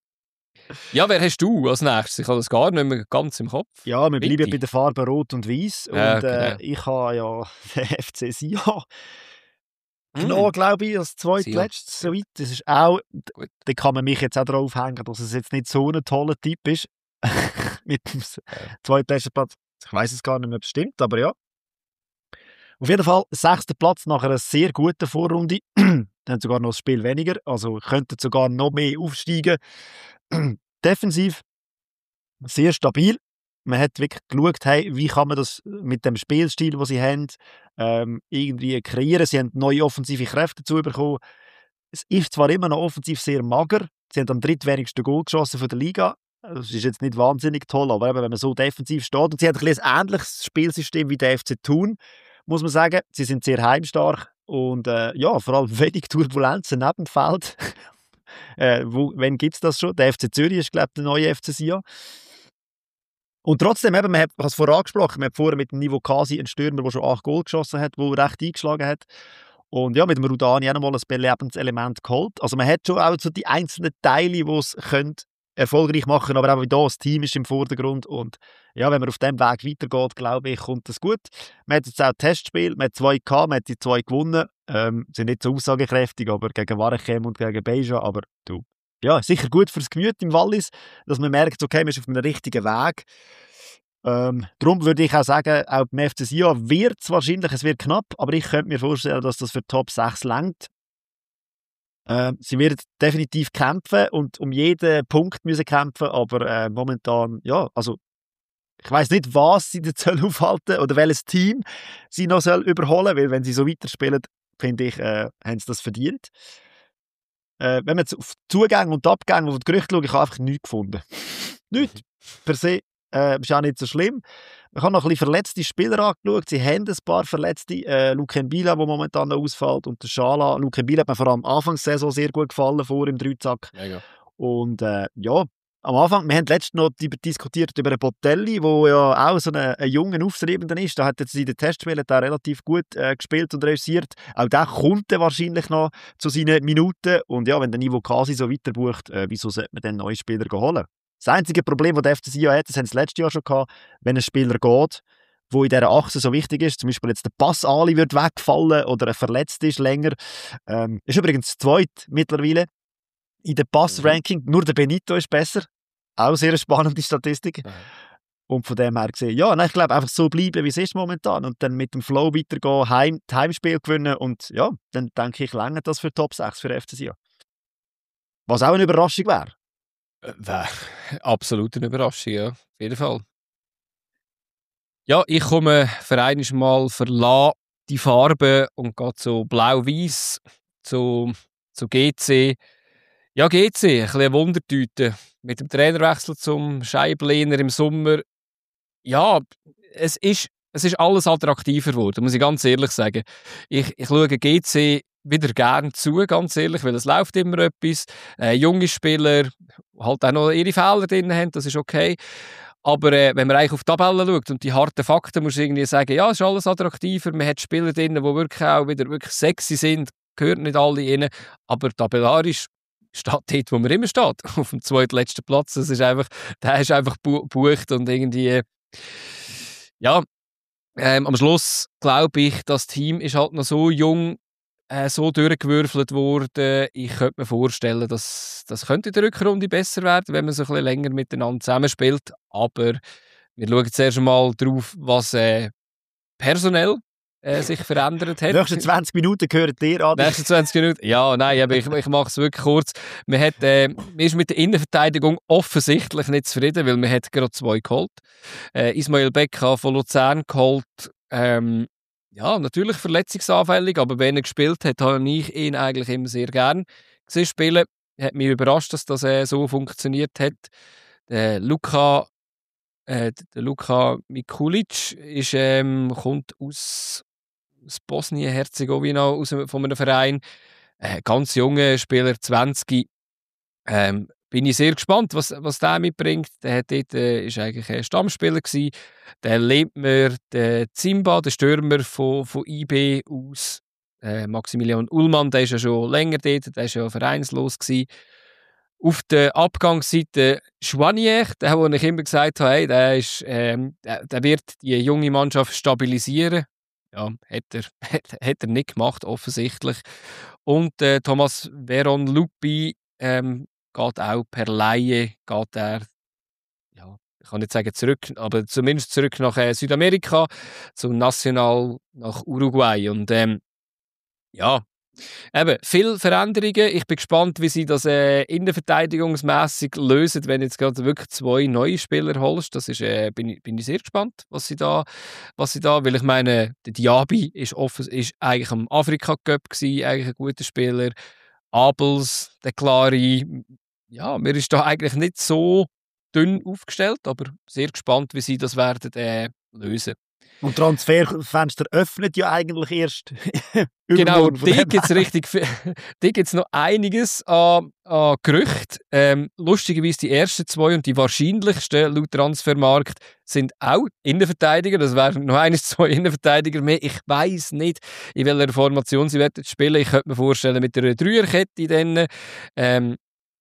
[SPEAKER 2] Ja, wer hast du als nächstes? Ich habe das gar nicht mehr ganz im Kopf.
[SPEAKER 1] Ja, wir bleiben
[SPEAKER 2] Witti.
[SPEAKER 1] bei der Farbe Rot und Weiß. Und
[SPEAKER 2] Ja,
[SPEAKER 1] äh,
[SPEAKER 2] genau.
[SPEAKER 1] ich habe ja den F C Sion
[SPEAKER 2] Mm.
[SPEAKER 1] genommen, glaube ich, als
[SPEAKER 2] Sion.
[SPEAKER 1] zweitletztes. Soweit. Das ist auch,
[SPEAKER 2] Gut.
[SPEAKER 1] da kann man mich jetzt auch drauf hängen, dass es jetzt nicht so ein toller Typ ist. Mit dem s- zweitletzten Platz. Ich weiß es gar nicht mehr, ob es stimmt, aber ja. Auf jeden Fall sechster Platz nach einer sehr guten Vorrunde. Dann haben sogar noch ein Spiel weniger, also könnten sogar noch mehr aufsteigen. Defensiv sehr stabil. Man hat wirklich geschaut, hey, wie kann man das mit dem Spielstil, den sie haben, ähm, irgendwie kreieren. Sie haben neue offensive Kräfte dazu bekommen. Es ist zwar immer noch offensiv sehr mager. Sie haben am drittwenigsten Goal geschossen von der Liga. Das ist jetzt nicht wahnsinnig toll, aber eben, wenn man so defensiv steht. Und sie haben ein, bisschen ein ähnliches Spielsystem wie der F C Thun, muss man sagen. Sie sind sehr heimstark und äh, ja, vor allem wenig Turbulenzen neben dem Feld. äh, wo, wann gibt es das schon? Der F C Zürich ist, glaube ich, der neue F C Sion. Und trotzdem, eben, man hat es vorher angesprochen, man hat vorher mit dem Niveau Kasi einen Stürmer, der schon acht Goal geschossen hat, der recht eingeschlagen hat. Und ja, mit dem Rudani auch nochmal ein Belebenselement geholt. Also man hat schon auch so die einzelnen Teile, die es können erfolgreich machen, aber auch wieder das Team ist im Vordergrund. Und ja, wenn man auf dem Weg weitergeht, glaube ich, kommt das gut. Man hat jetzt auch Testspiel, man hat zwei gehabt, man hat die zwei gewonnen. Ähm, sind nicht so aussagekräftig, aber gegen Warechem und gegen Beja, aber du. Ja, sicher gut fürs Gemüt im Wallis, dass man merkt, okay, man ist auf einem richtigen Weg. Ähm, darum würde ich auch sagen, auch beim F C Sion wird es wahrscheinlich, es wird knapp, aber ich könnte mir vorstellen, dass das für Top sechs reicht. Ähm, sie werden definitiv kämpfen und um jeden Punkt müssen kämpfen, aber äh, momentan, ja, also ich weiß nicht, was sie jetzt sollen aufhalten oder welches Team sie noch soll überholen, weil wenn sie so weiterspielen, finde ich, äh, haben sie das verdient. Äh, wenn man jetzt auf die Zugänge und die Abgänge und die Gerüchte schaut, ich habe einfach nichts gefunden. Nichts. Per se äh, ist auch nicht so schlimm. Ich habe noch ein bisschen verletzte Spieler angeschaut. Sie haben ein paar Verletzte. Äh, Luke Mbila, der momentan noch ausfällt, und der Schala. Luke Mbila hat mir vor allem Anfangs der Saison sehr gut gefallen, vor im Dreizack.
[SPEAKER 2] Mega.
[SPEAKER 1] Und äh, ja, am Anfang, wir haben letztens noch über, diskutiert über einen Botelli, der ja auch so ein, ein junger Aufstrebender ist. Da hat jetzt in den Testspielen auch relativ gut äh, gespielt und reüssiert. Auch der kommt dann wahrscheinlich noch zu seinen Minuten. Und ja, wenn der Niveau quasi so weiter bucht, äh, wieso sollte man dann neue Spieler holen? Das einzige Problem, das der F C Sion hat, das haben sie letztes Jahr schon gehabt, wenn ein Spieler geht, der in dieser Achse so wichtig ist, zum Beispiel jetzt der Pass-Ali wird wegfallen oder er verletzt ist länger. Ähm, ist übrigens zweit mittlerweile in dem Pass-Ranking. Nur der Benito ist besser. Auch sehr eine spannende Statistik.
[SPEAKER 2] Mhm.
[SPEAKER 1] Und von dem her gesehen, ja, nein, ich glaube, einfach so bleiben, wie es ist momentan und dann mit dem Flow weitergehen, heim, das Heimspiel gewinnen und ja, dann denke ich, reicht das für Top sechs für F C Sion. Was auch eine Überraschung wäre.
[SPEAKER 2] Äh, Wäre absolut eine Überraschung, ja. Auf jeden Fall. Ja, ich komme für einmal mal verlasse die Farbe und gehe zu Blau-Weiß, zu, zu G C. Ja, G C, ein bisschen eine Wundertüte. Mit dem Trainerwechsel zum Scheiblehner im Sommer. Ja, es ist, es ist alles attraktiver geworden, muss ich ganz ehrlich sagen. Ich, ich schaue G C wieder gerne zu, ganz ehrlich, weil es läuft immer etwas. Äh, junge Spieler, halt auch noch ihre Fehler drin haben, das ist okay. Aber äh, wenn man eigentlich auf die Tabelle schaut und die harten Fakten, muss ich irgendwie sagen, ja, es ist alles attraktiver. Man hat Spieler drin, die wirklich auch wieder wirklich sexy sind, gehört nicht alle rein. Aber tabellarisch steht dort, wo man immer steht, auf dem zweitletzten Platz. Das ist einfach, der ist einfach gebucht und irgendwie, ja, ähm, am Schluss glaube ich, das Team ist halt noch so jung, äh, so durchgewürfelt worden. Ich könnte mir vorstellen, dass das könnte in der Rückrunde besser werden, wenn man so ein bisschen länger miteinander zusammenspielt. Aber wir schauen zuerst einmal drauf, was äh, personell äh, sich verändert hat.
[SPEAKER 1] Die nächsten zwanzig Minuten gehören dir an.
[SPEAKER 2] Die nächsten zwanzig Minuten? Ja, nein, aber ich, ich mache es wirklich kurz. Man, hat, äh, man ist mit der Innenverteidigung offensichtlich nicht zufrieden, weil man hat gerade zwei geholt. Äh, Ismail Becker von Luzern geholt. Ähm, ja, natürlich verletzungsanfällig, aber wenn er gespielt hat, habe ich ihn eigentlich immer sehr gern gesehen spielen. Hat mich überrascht, dass das äh, so funktioniert hat. Der Luka, äh, der Luka Mikulic ist, ähm, kommt aus, aus Bosnien-Herzegowina, aus einem, von einem Verein. Äh, ganz junger Spieler, zwanzig. Ähm, bin ich sehr gespannt, was, was der mitbringt. Der hat dort, äh, ist eigentlich ein Stammspieler gewesen. Der lebt mir der Zimba, der Stürmer von, von I B aus. Äh, Maximilian Ullmann, der ist ja schon länger dort, der ist ja vereinslos gewesen. Auf der Abgangsseite Chouanier, der, wo ich immer gesagt habe, hey, der, ist, ähm, der, der wird die junge Mannschaft stabilisieren. Ja, hat er, hat, hat er nicht gemacht, offensichtlich. Und äh, Thomas Veron Lupi ähm, geht auch per Laie, geht er, ja, ich kann nicht sagen zurück, aber zumindest zurück nach äh, Südamerika, zum Nacional nach Uruguay. Und ähm, ja, eben, viele Veränderungen. Ich bin gespannt, wie sie das äh, innenverteidigungsmässig lösen, wenn jetzt gerade wirklich zwei neue Spieler holst. Das ist, äh, bin, ich, bin ich sehr gespannt, was sie da, was sie da, weil ich meine, der Diaby ist, offen, ist eigentlich am Afrika Cup gewesen, eigentlich ein guter Spieler. Abels, der Klari, ja, mir ist da eigentlich nicht so dünn aufgestellt, aber sehr gespannt, wie sie das werden äh, lösen.
[SPEAKER 1] Und Transferfenster öffnet ja eigentlich erst.
[SPEAKER 2] Genau, da gibt es richtig da gibt's noch einiges an, an Gerüchten. Ähm, lustigerweise die ersten zwei und die wahrscheinlichsten laut Transfermarkt sind auch Innenverteidiger. Das wären noch eines, zwei Innenverteidiger mehr. Ich weiss nicht, in welcher Formation sie werden spielen. Ich könnte mir vorstellen, mit einer Dreierkette dann. Ähm,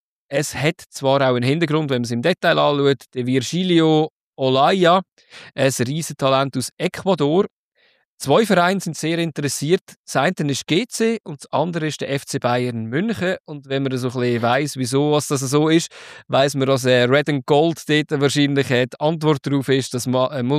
[SPEAKER 2] es hat zwar auch einen Hintergrund, wenn man es im Detail anschaut. Der Virgilio Olaya, ein Riesentalent aus Ecuador. Zwei Vereine sind sehr interessiert. Das eine ist G C und das andere ist der F C Bayern München. Und wenn man so ein bisschen weiss, wieso was das so ist, weiss man, dass Red and Gold dort wahrscheinlich die Antwort darauf ist, das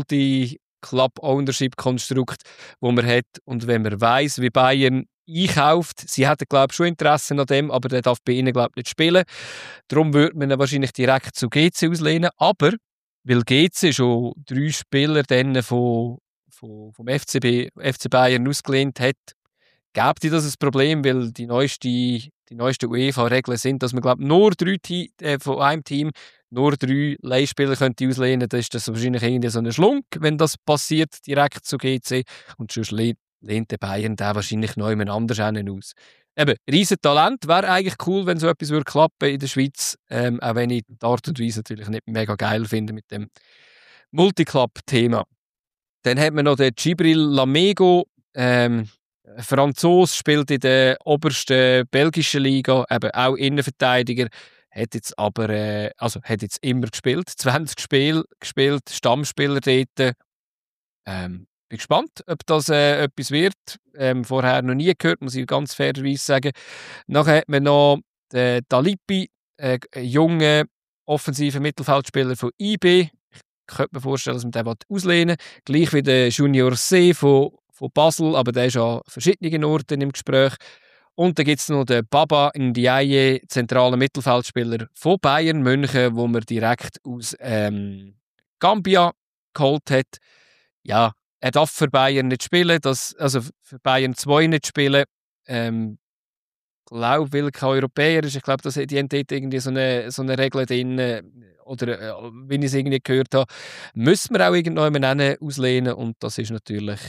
[SPEAKER 2] Multi-Club-Ownership-Konstrukt, das man hat. Und wenn man weiss, wie Bayern einkauft, sie hätten, glaube ich, schon Interesse an dem, aber der darf bei ihnen, glaube ich, nicht spielen. Darum würde man ihn wahrscheinlich direkt zu G C auslehnen. Aber weil G C schon drei Spieler dann von, von, vom F C B, F C Bayern ausgelehnt hat, gibt das ein Problem, weil die neuesten die neueste UEFA-Regeln sind, dass man, glaube ich, nur drei Te- äh, von einem Team nur drei Leihspieler könnte auslehnen. Dann ist das wahrscheinlich irgendwie so ein Schlunk, wenn das passiert, direkt zu G C. Und sonst lehnt, lehnt der Bayern den wahrscheinlich noch jemand anders aus. Eben, riesen Talent. Wäre eigentlich cool, wenn so etwas würde klappen in der Schweiz. Ähm, auch wenn ich die Art und Weise natürlich nicht mega geil finde mit dem Multiclub-Thema. Dann hat man noch den Djibril Lamego. Ähm, Franzos, spielt in der obersten belgischen Liga. Eben auch Innenverteidiger. Hat jetzt aber, äh, also hat jetzt immer gespielt. zwanzig Spiele gespielt, Stammspieler dort. Ähm, bin gespannt, ob das äh, etwas wird. Ähm, vorher noch nie gehört, muss ich ganz fairerweise sagen. Nachher hat man noch den Dalipi, äh, einen jungen, offensiven Mittelfeldspieler von I B. Ich könnte mir vorstellen, dass man den auslehnen will. Gleich wie der Junior C von, von Basel, aber der ist an verschiedenen Orten im Gespräch. Und dann gibt es noch den Baba Ndiaye, zentralen Mittelfeldspieler von Bayern München, wo man direkt aus ähm, Gambia geholt hat. Ja, er darf für Bayern nicht spielen, das, also für Bayern zwei nicht spielen. Ähm, ich glaube, weil er kein Europäer ist. Ich glaube, dass die haben dort irgendwie so eine, so eine Regel drin, äh, oder äh, wie ich es irgendwie gehört habe, müssen wir auch irgendjemanden auslehnen. Und das ist natürlich,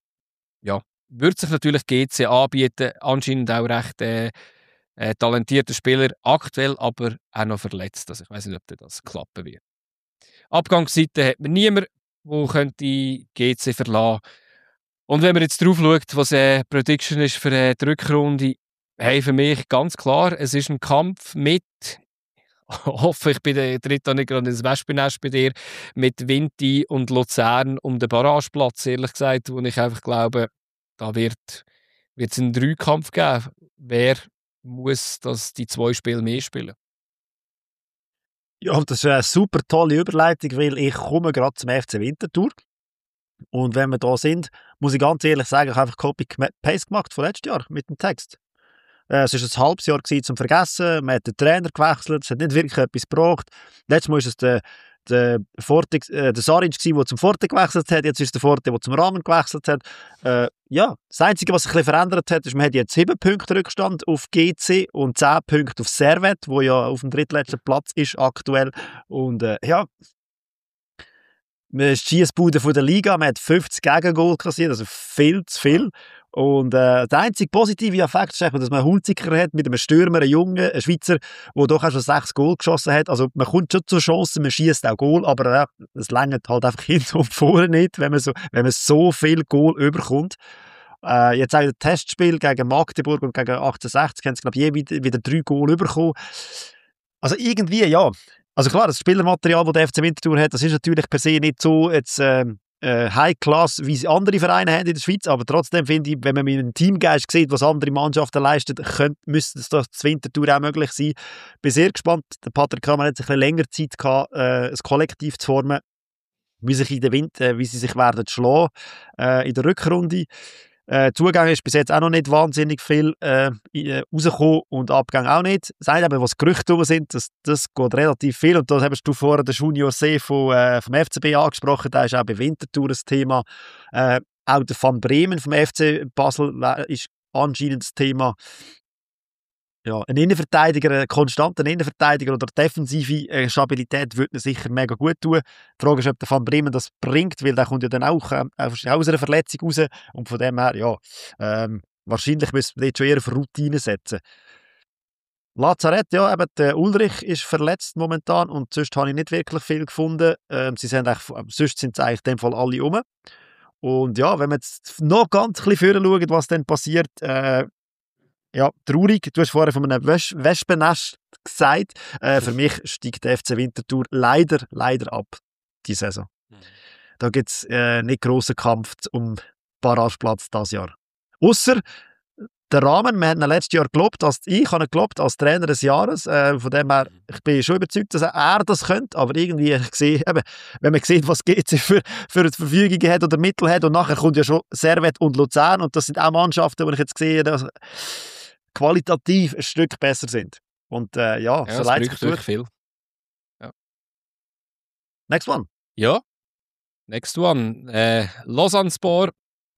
[SPEAKER 2] ja, würde sich natürlich G C anbieten. Anscheinend auch recht äh, äh, talentierter Spieler, aktuell aber auch noch verletzt. Also ich weiß nicht, ob das klappen wird. Abgangsseite hat man niemand, der könnte G C verlassen. Und wenn man jetzt drauf schaut, was eine Prediction ist für eine Rückrunde, hey, für mich ganz klar, es ist ein Kampf mit, ich hoffe, ich bin der dritte nicht gerade ins Wespennest bei dir, mit Vinti und Luzern um den Barrageplatz, ehrlich gesagt, wo ich einfach glaube, da wird es einen Dreikampf geben. Wer muss das die zwei Spiele mehr spielen?
[SPEAKER 1] Ja, das ist eine super tolle Überleitung, weil ich komme gerade zum F C Winterthur. Und wenn wir da sind, muss ich ganz ehrlich sagen, ich habe einfach Copy-Paste gemacht von letztes Jahr mit dem Text. Äh, es war ein halbes Jahr gewesen, zum Vergessen, man hat den Trainer gewechselt, es hat nicht wirklich etwas gebraucht. Letztes Mal war es der, der, Forte, äh, der Saric, der zum Forte gewechselt hat, jetzt ist es der Forte, der zum Rahmen gewechselt hat. Äh, ja, das Einzige, was sich ein bisschen verändert hat, ist, man hat jetzt sieben Punkte Rückstand auf G C und zehn Punkte auf Servet, wo ja auf dem drittletzten Platz ist aktuell. Und äh, ja, man ist die Schiessbude von der Liga, man hat fünfzig Gegengol kassiert, also viel zu viel. Und äh, der einzige positive Effekt ist, dass man einen Hunziker hat mit einem Stürmer, einen Jungen, einen Schweizer, der doch auch schon sechs Goal geschossen hat. Also man kommt schon zur Chance, man schießt auch Goal, aber äh, es reicht halt einfach hinten und vorne nicht, wenn man so, wenn man so viel Goal überkommt. Äh, jetzt auch das Testspiel gegen Magdeburg und gegen achtzehnhundertsechzig haben sie, glaube ich, je wieder, wieder drei Goal bekommen. Also irgendwie, ja. Also klar, das Spielermaterial, das der F C Winterthur hat, das ist natürlich per se nicht so jetzt, ähm, äh, High-Class, wie sie andere Vereine haben in der Schweiz, aber trotzdem finde ich, wenn man mit einem Teamgeist sieht, was andere Mannschaften leisten, könnte, müsste es das Winterthur auch möglich sein. Ich bin sehr gespannt. Der Patrick Kramer hat sich ein bisschen länger Zeit gehabt, äh, ein Kollektiv zu formen, wie, sich in der Wind, äh, wie sie sich werden schlagen äh, in der Rückrunde. Äh, Zugang ist bis jetzt auch noch nicht wahnsinnig viel äh, äh, rausgekommen und Abgang auch nicht. Das eine, was Gerüchte sind, das, das geht relativ viel. Und da hast du vorher den Junior C von, äh, vom F C B angesprochen, der ist auch bei Winterthur ein Thema. Äh, auch der Van Bremen vom F C Basel ist anscheinend das Thema. Ja, ein Innenverteidiger, ein konstanter Innenverteidiger oder defensive äh, Stabilität würde mir sicher mega gut tun. Die Frage ist, ob der Van Bremen das bringt, weil der kommt ja dann auch äh, aus einer Verletzung raus. Und von dem her, ja, ähm, wahrscheinlich müssen wir dort schon eher auf Routine setzen. Lazarett, ja, eben der Ulrich ist verletzt momentan und sonst habe ich nicht wirklich viel gefunden. Ähm, sie sind eigentlich, sonst sind sie eigentlich in dem Fall alle um. Und ja, wenn wir jetzt noch ganz ein bisschen vorher schauen, was dann passiert, äh, ja, traurig. Du hast vorher von einem Wes- Wespennest gesagt. Äh, für mich steigt der F C Winterthur leider, leider ab, die Saison. Da gibt es äh, nicht grossen Kampf um Barrageplatz dieses Jahr. Ausser der Rahmen. Wir haben ihn letztes Jahr gelobt, als, ich habe ihn gelobt als Trainer des Jahres. Äh, von dem her, ich bin schon überzeugt, dass er das könnte. Aber irgendwie, ich sehe, eben, wenn man sieht, was G C für, für Verfügung hat oder Mittel hat, und nachher kommt ja schon Servet und Luzern. Und das sind auch Mannschaften, die ich jetzt sehe, dass qualitativ ein Stück besser sind. Und äh, ja,
[SPEAKER 2] ja,
[SPEAKER 1] so leid es
[SPEAKER 2] wirklich viel. Ja.
[SPEAKER 1] Next one.
[SPEAKER 2] Ja, next one. Äh, Lausanne-Spor.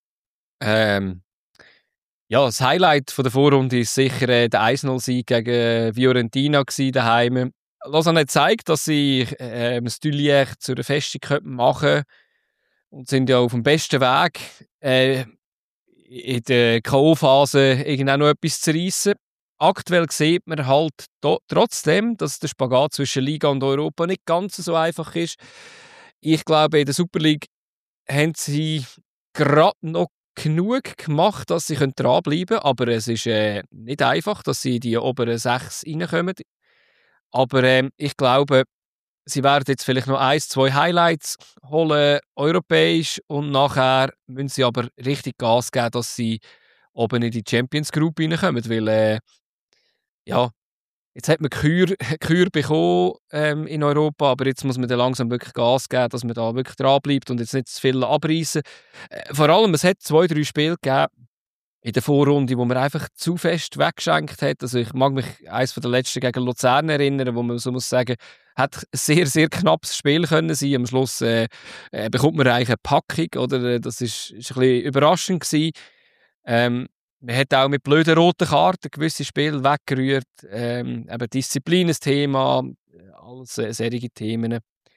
[SPEAKER 2] Ähm, ja, das Highlight von der Vorrunde ist sicher äh, der eins null Sieg gegen Fiorentina daheim. Lausanne hat gezeigt, dass sie äh, das Dulier zu einer Festung machen können und sind ja auf dem besten Weg. Äh, in der K O-Phase irgendwann noch etwas zu reissen. Aktuell sieht man halt do, trotzdem, dass der Spagat zwischen Liga und Europa nicht ganz so einfach ist. Ich glaube, in der Super League haben sie gerade noch genug gemacht, dass sie dranbleiben können. Aber es ist äh, nicht einfach, dass sie in die oberen sechs reinkommen. Aber äh, ich glaube, sie werden jetzt vielleicht noch ein, zwei Highlights holen, europäisch, und nachher müssen sie aber richtig Gas geben, dass sie oben in die Champions Group reinkommen, weil äh, ja, jetzt hat man Kür, Kür bekommen ähm, in Europa, aber jetzt muss man dann langsam wirklich Gas geben, dass man da wirklich dranbleibt und jetzt nicht zu viel abreißen. Äh, vor allem, es hat zwei, drei Spiele gegeben in der Vorrunde, wo man einfach zu fest weggeschenkt hat. Also ich mag mich eines der letzten gegen Luzern erinnern, wo man so muss sagen, hat ein sehr, sehr knappes Spiel können sein. Am Schluss äh, äh, bekommt man eigentlich eine Packung, oder? Das ist, ist ein bisschen überraschend gewesen. Ähm, man hat auch mit blöden roten Karten gewisse Spiele weggerührt. Ähm, eben Disziplin ist Thema, alles äh, solche Themen.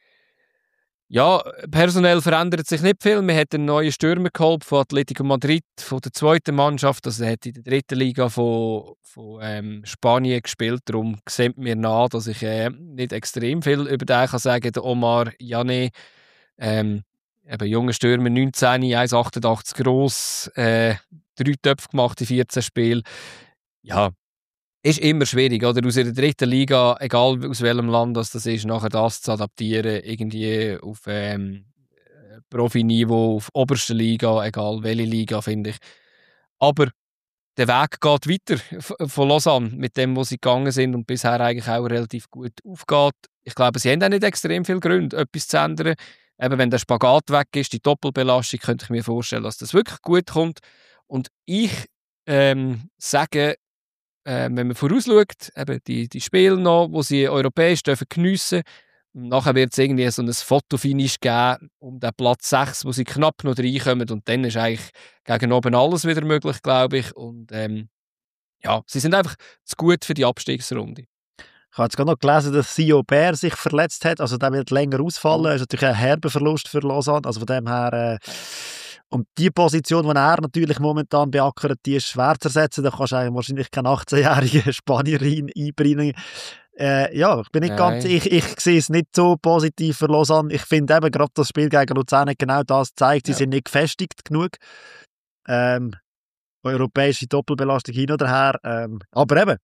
[SPEAKER 2] Ja, personell verändert sich nicht viel. Man hat einen neuen Stürmer geholt von Atletico Madrid, von der zweiten Mannschaft. Also er hat in der dritten Liga von, von ähm, Spanien gespielt. Darum sieht mir nach, dass ich äh, nicht extrem viel über den kann sagen. Der Omar Jane, ähm, eben junger Stürmer, neunzehn, eins Komma achtundachtzig gross, äh, drei Töpfe gemacht in vierzehn Spielen. Ja, ist immer schwierig, oder? Aus der dritten Liga, egal aus welchem Land das ist, nachher das zu adaptieren, irgendwie auf ähm, Profiniveau, auf oberster Liga, egal welche Liga, finde ich. Aber der Weg geht weiter von Lausanne mit dem, wo sie gegangen sind und bisher eigentlich auch relativ gut aufgeht. Ich glaube, sie haben auch nicht extrem viele Gründe, etwas zu ändern. eben, wenn der Spagat weg ist, die Doppelbelastung, könnte ich mir vorstellen, dass das wirklich gut kommt. Und ich ähm, sage, äh, wenn man vorausschaut, eben die, die Spiele noch, die sie europäisch dürfen geniessen dürfen, nachher wird es irgendwie so ein Fotofinish geben um den Platz sechs, wo sie knapp noch reinkommen und dann ist eigentlich gegen oben alles wieder möglich, glaube ich. Und ähm, ja, sie sind einfach zu gut für die Abstiegsrunde.
[SPEAKER 1] Ich habe jetzt gerade noch gelesen, dass Theo Bär sich verletzt hat, also der wird länger ausfallen. Das ist natürlich ein herber Verlust für Lausanne, also von dem her... Äh, und die Position, die er natürlich momentan beackert, die ist schwer zu ersetzen. Da kannst du wahrscheinlich keinen achtzehnjährigen Spanier einbringen. Äh, ja, ich bin nicht ganz, ich, ich sehe es nicht so positiv für Lausanne. Ich finde eben, gerade das Spiel gegen Luzern hat genau das zeigt. Sie ja. sind nicht gefestigt genug. Ähm, europäische Doppelbelastung hin oder her. Ähm, aber eben,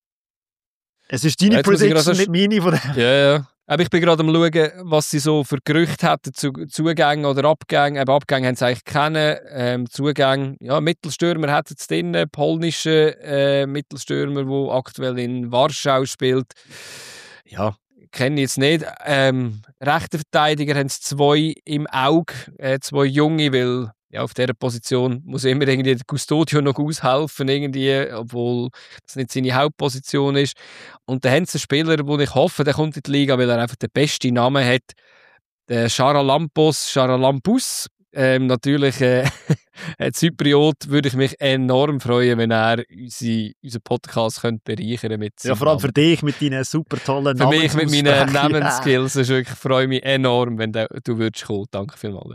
[SPEAKER 1] es ist deine ja, Prediction, nicht meine. Von
[SPEAKER 2] ja, ja. Aber ich bin gerade am schauen, was sie so für Gerüchte hätten zu Zugängen oder Abgängen. Eben Abgänge haben sie eigentlich keine. Ähm, Zugänge, ja, Mittelstürmer hätten sie drin, polnische äh, Mittelstürmer, der aktuell in Warschau spielt. Ja, kenne ich jetzt nicht. Ähm, rechte Verteidiger haben sie zwei im Auge, äh, zwei junge, weil ja, auf dieser Position muss immer irgendwie der Custodio noch aushelfen, irgendwie, obwohl das nicht seine Hauptposition ist. Und dann haben sie einen Spieler, wo ich hoffe, der kommt in die Liga, weil er einfach den besten Namen hat. Der Charalampos, Charalampus. Ähm, natürlich, äh, ein Zypriot, würde ich mich enorm freuen, wenn er unsere, unseren Podcast könnte bereichern könnte.
[SPEAKER 1] Ja, vor allem für dich mit deinen super tollen
[SPEAKER 2] Namen. Für mich mit meinen Namensskills. Ja. Ich freue mich enorm, wenn du, du würdest kommen. Danke vielmals.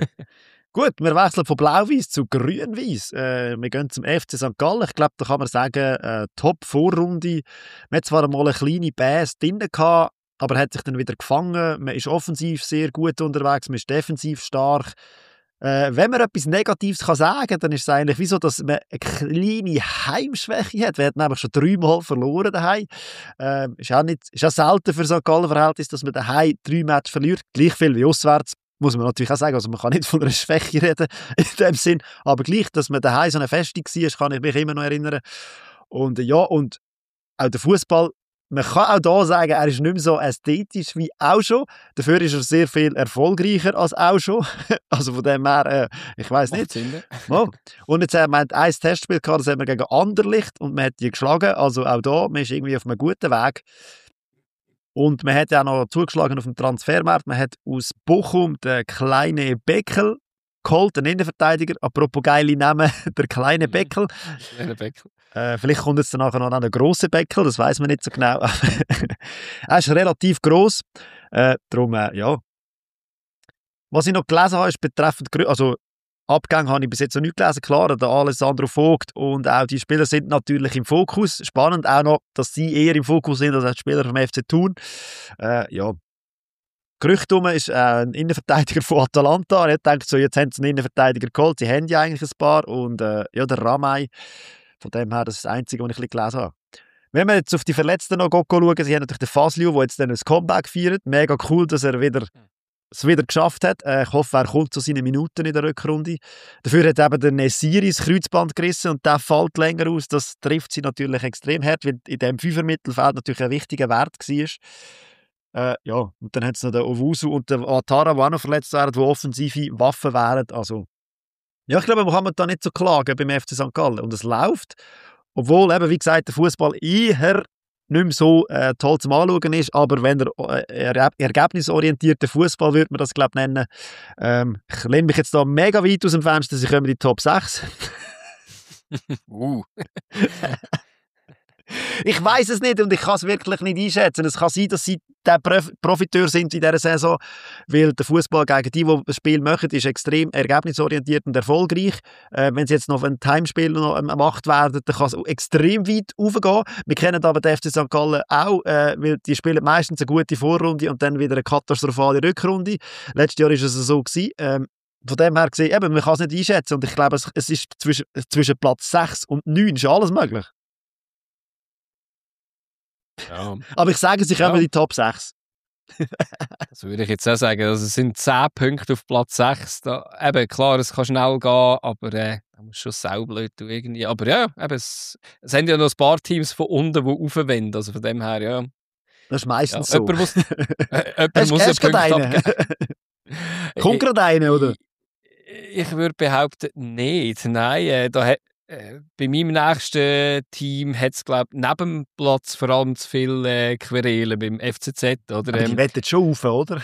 [SPEAKER 1] Gut, wir wechseln von Blau-Weiß zu Grün-Weiß. Äh, wir gehen zum F C Sankt Gallen. Ich glaube, da kann man sagen, äh, Top-Vorrunde. Man hat zwar einmal eine kleine Bass drin gehabt, aber hat sich dann wieder gefangen. Man ist offensiv sehr gut unterwegs, man ist defensiv stark. Äh, wenn man etwas Negatives kann sagen kann, dann ist es eigentlich wie so, dass man eine kleine Heimschwäche hat. Wir haben nämlich schon dreimal verloren daheim. Äh, ist auch nicht, ist auch selten für Sankt Gallen-Verhältnis, dass man daheim drei Matches verliert. Gleich viel wie auswärts. Muss man natürlich auch sagen, also man kann nicht von einer Schwäche reden in dem Sinn, aber gleich, dass man daheim so eine Festung war, kann ich mich immer noch erinnern. Und ja, und auch der Fußball, man kann auch da sagen, er ist nicht mehr so ästhetisch wie auch schon. Dafür ist er sehr viel erfolgreicher als auch schon. Also von dem her, äh, ich weiss nicht. Oh. Und jetzt haben wir ein Testspiel gehabt, das haben wir gegen Anderlicht und man hat die geschlagen. Also auch da, man ist irgendwie auf einem guten Weg. Und man hat ja auch noch zugeschlagen auf dem Transfermarkt. Man hat aus Bochum den kleinen Beckel geholt, den Innenverteidiger. Apropos geile Namen, der kleine Beckel.
[SPEAKER 2] Kleine Beckel.
[SPEAKER 1] Äh, vielleicht kommt jetzt danach noch der grosse Beckel, das weiß man nicht so genau. Er ist relativ gross. Äh, darum, äh, ja. Was ich noch gelesen habe, ist betreffend Grö- also Abgänge habe ich bis jetzt noch nicht gelesen. Klar, der Alessandro Vogt und auch die Spieler sind natürlich im Fokus. Spannend auch noch, dass sie eher im Fokus sind als die Spieler vom F C Thun. Äh, ja. Gerücht um ist äh, ein Innenverteidiger von Atalanta. Ich denke so, jetzt haben sie einen Innenverteidiger geholt. Sie haben ja eigentlich ein paar. Und äh, ja, der Ramay. Von dem her, das ist das Einzige, was ich ein bisschen gelesen habe. Wenn wir jetzt auf die Verletzten noch schauen, sie haben natürlich den Faslio, der jetzt dann ein Comeback feiert. Mega cool, dass er wieder es wieder geschafft hat. Äh, ich hoffe, er kommt zu seinen Minuten in der Rückrunde. Dafür hat eben der Nessiri das Kreuzband gerissen und der fällt länger aus. Das trifft sie natürlich extrem hart, weil in diesem Fünfer-Mittelfeld natürlich ein wichtiger Wert war. Äh, ja, und dann hat es noch den Owusu und den Ouattara, die auch noch verletzt werden, die offensive Waffen wären. Also, ja, ich glaube, man kann da nicht so klagen beim F C Sankt Gallen. Und es läuft, obwohl eben, wie gesagt, der Fußball eher nicht mehr so äh, toll zum Anschauen ist, aber wenn er äh, er, ergebnisorientierter Fußball würde man das, glaube ich, nennen. Ähm, ich lehne mich jetzt da mega weit aus dem Fenster, sie kommen in die Top sechs.
[SPEAKER 2] uh.
[SPEAKER 1] Ich weiß es nicht und ich kann es wirklich nicht einschätzen. Es kann sein, dass sie der Profiteur sind in dieser Saison, weil der Fußball gegen die, die das Spiel machen, ist extrem ergebnisorientiert und erfolgreich. Äh, wenn sie jetzt noch ein Timespiel noch gemacht werden, dann kann es extrem weit raufgehen. Wir kennen aber den F C Sankt Gallen auch, äh, weil die spielen meistens eine gute Vorrunde und dann wieder eine katastrophale Rückrunde. Letztes Jahr war es so gewesen. Ähm, von dem her gesehen, eben, man kann es nicht einschätzen und ich glaube, es, es ist zwischen, zwischen Platz sechs und neun ist alles möglich.
[SPEAKER 2] Ja.
[SPEAKER 1] Aber ich sage, sie kommen in
[SPEAKER 2] ja.
[SPEAKER 1] die Top sechs.
[SPEAKER 2] Das würde ich jetzt auch sagen. Also es sind zehn Punkte auf Platz sechs. Da, eben, klar, es kann schnell gehen, aber äh, da muss schon saublöd tun irgendwie. Aber ja, eben, es, es sind ja noch ein paar Teams von unten, die raufwenden. Also von dem her, ja.
[SPEAKER 1] Das ist meistens
[SPEAKER 2] ja,
[SPEAKER 1] so.
[SPEAKER 2] Jemand muss, äh, jemand muss
[SPEAKER 1] hast,
[SPEAKER 2] einen Punkt abgeben.
[SPEAKER 1] Kommt gerade einer, oder?
[SPEAKER 2] Ich, ich würde behaupten, nicht. Nein, äh, da hat, äh, bei meinem nächsten Team hat es, glaube ich, neben dem Platz vor allem zu viel äh, Querelen beim F C Z. Oder,
[SPEAKER 1] Aber die
[SPEAKER 2] ähm,
[SPEAKER 1] wettet schon auf, oder?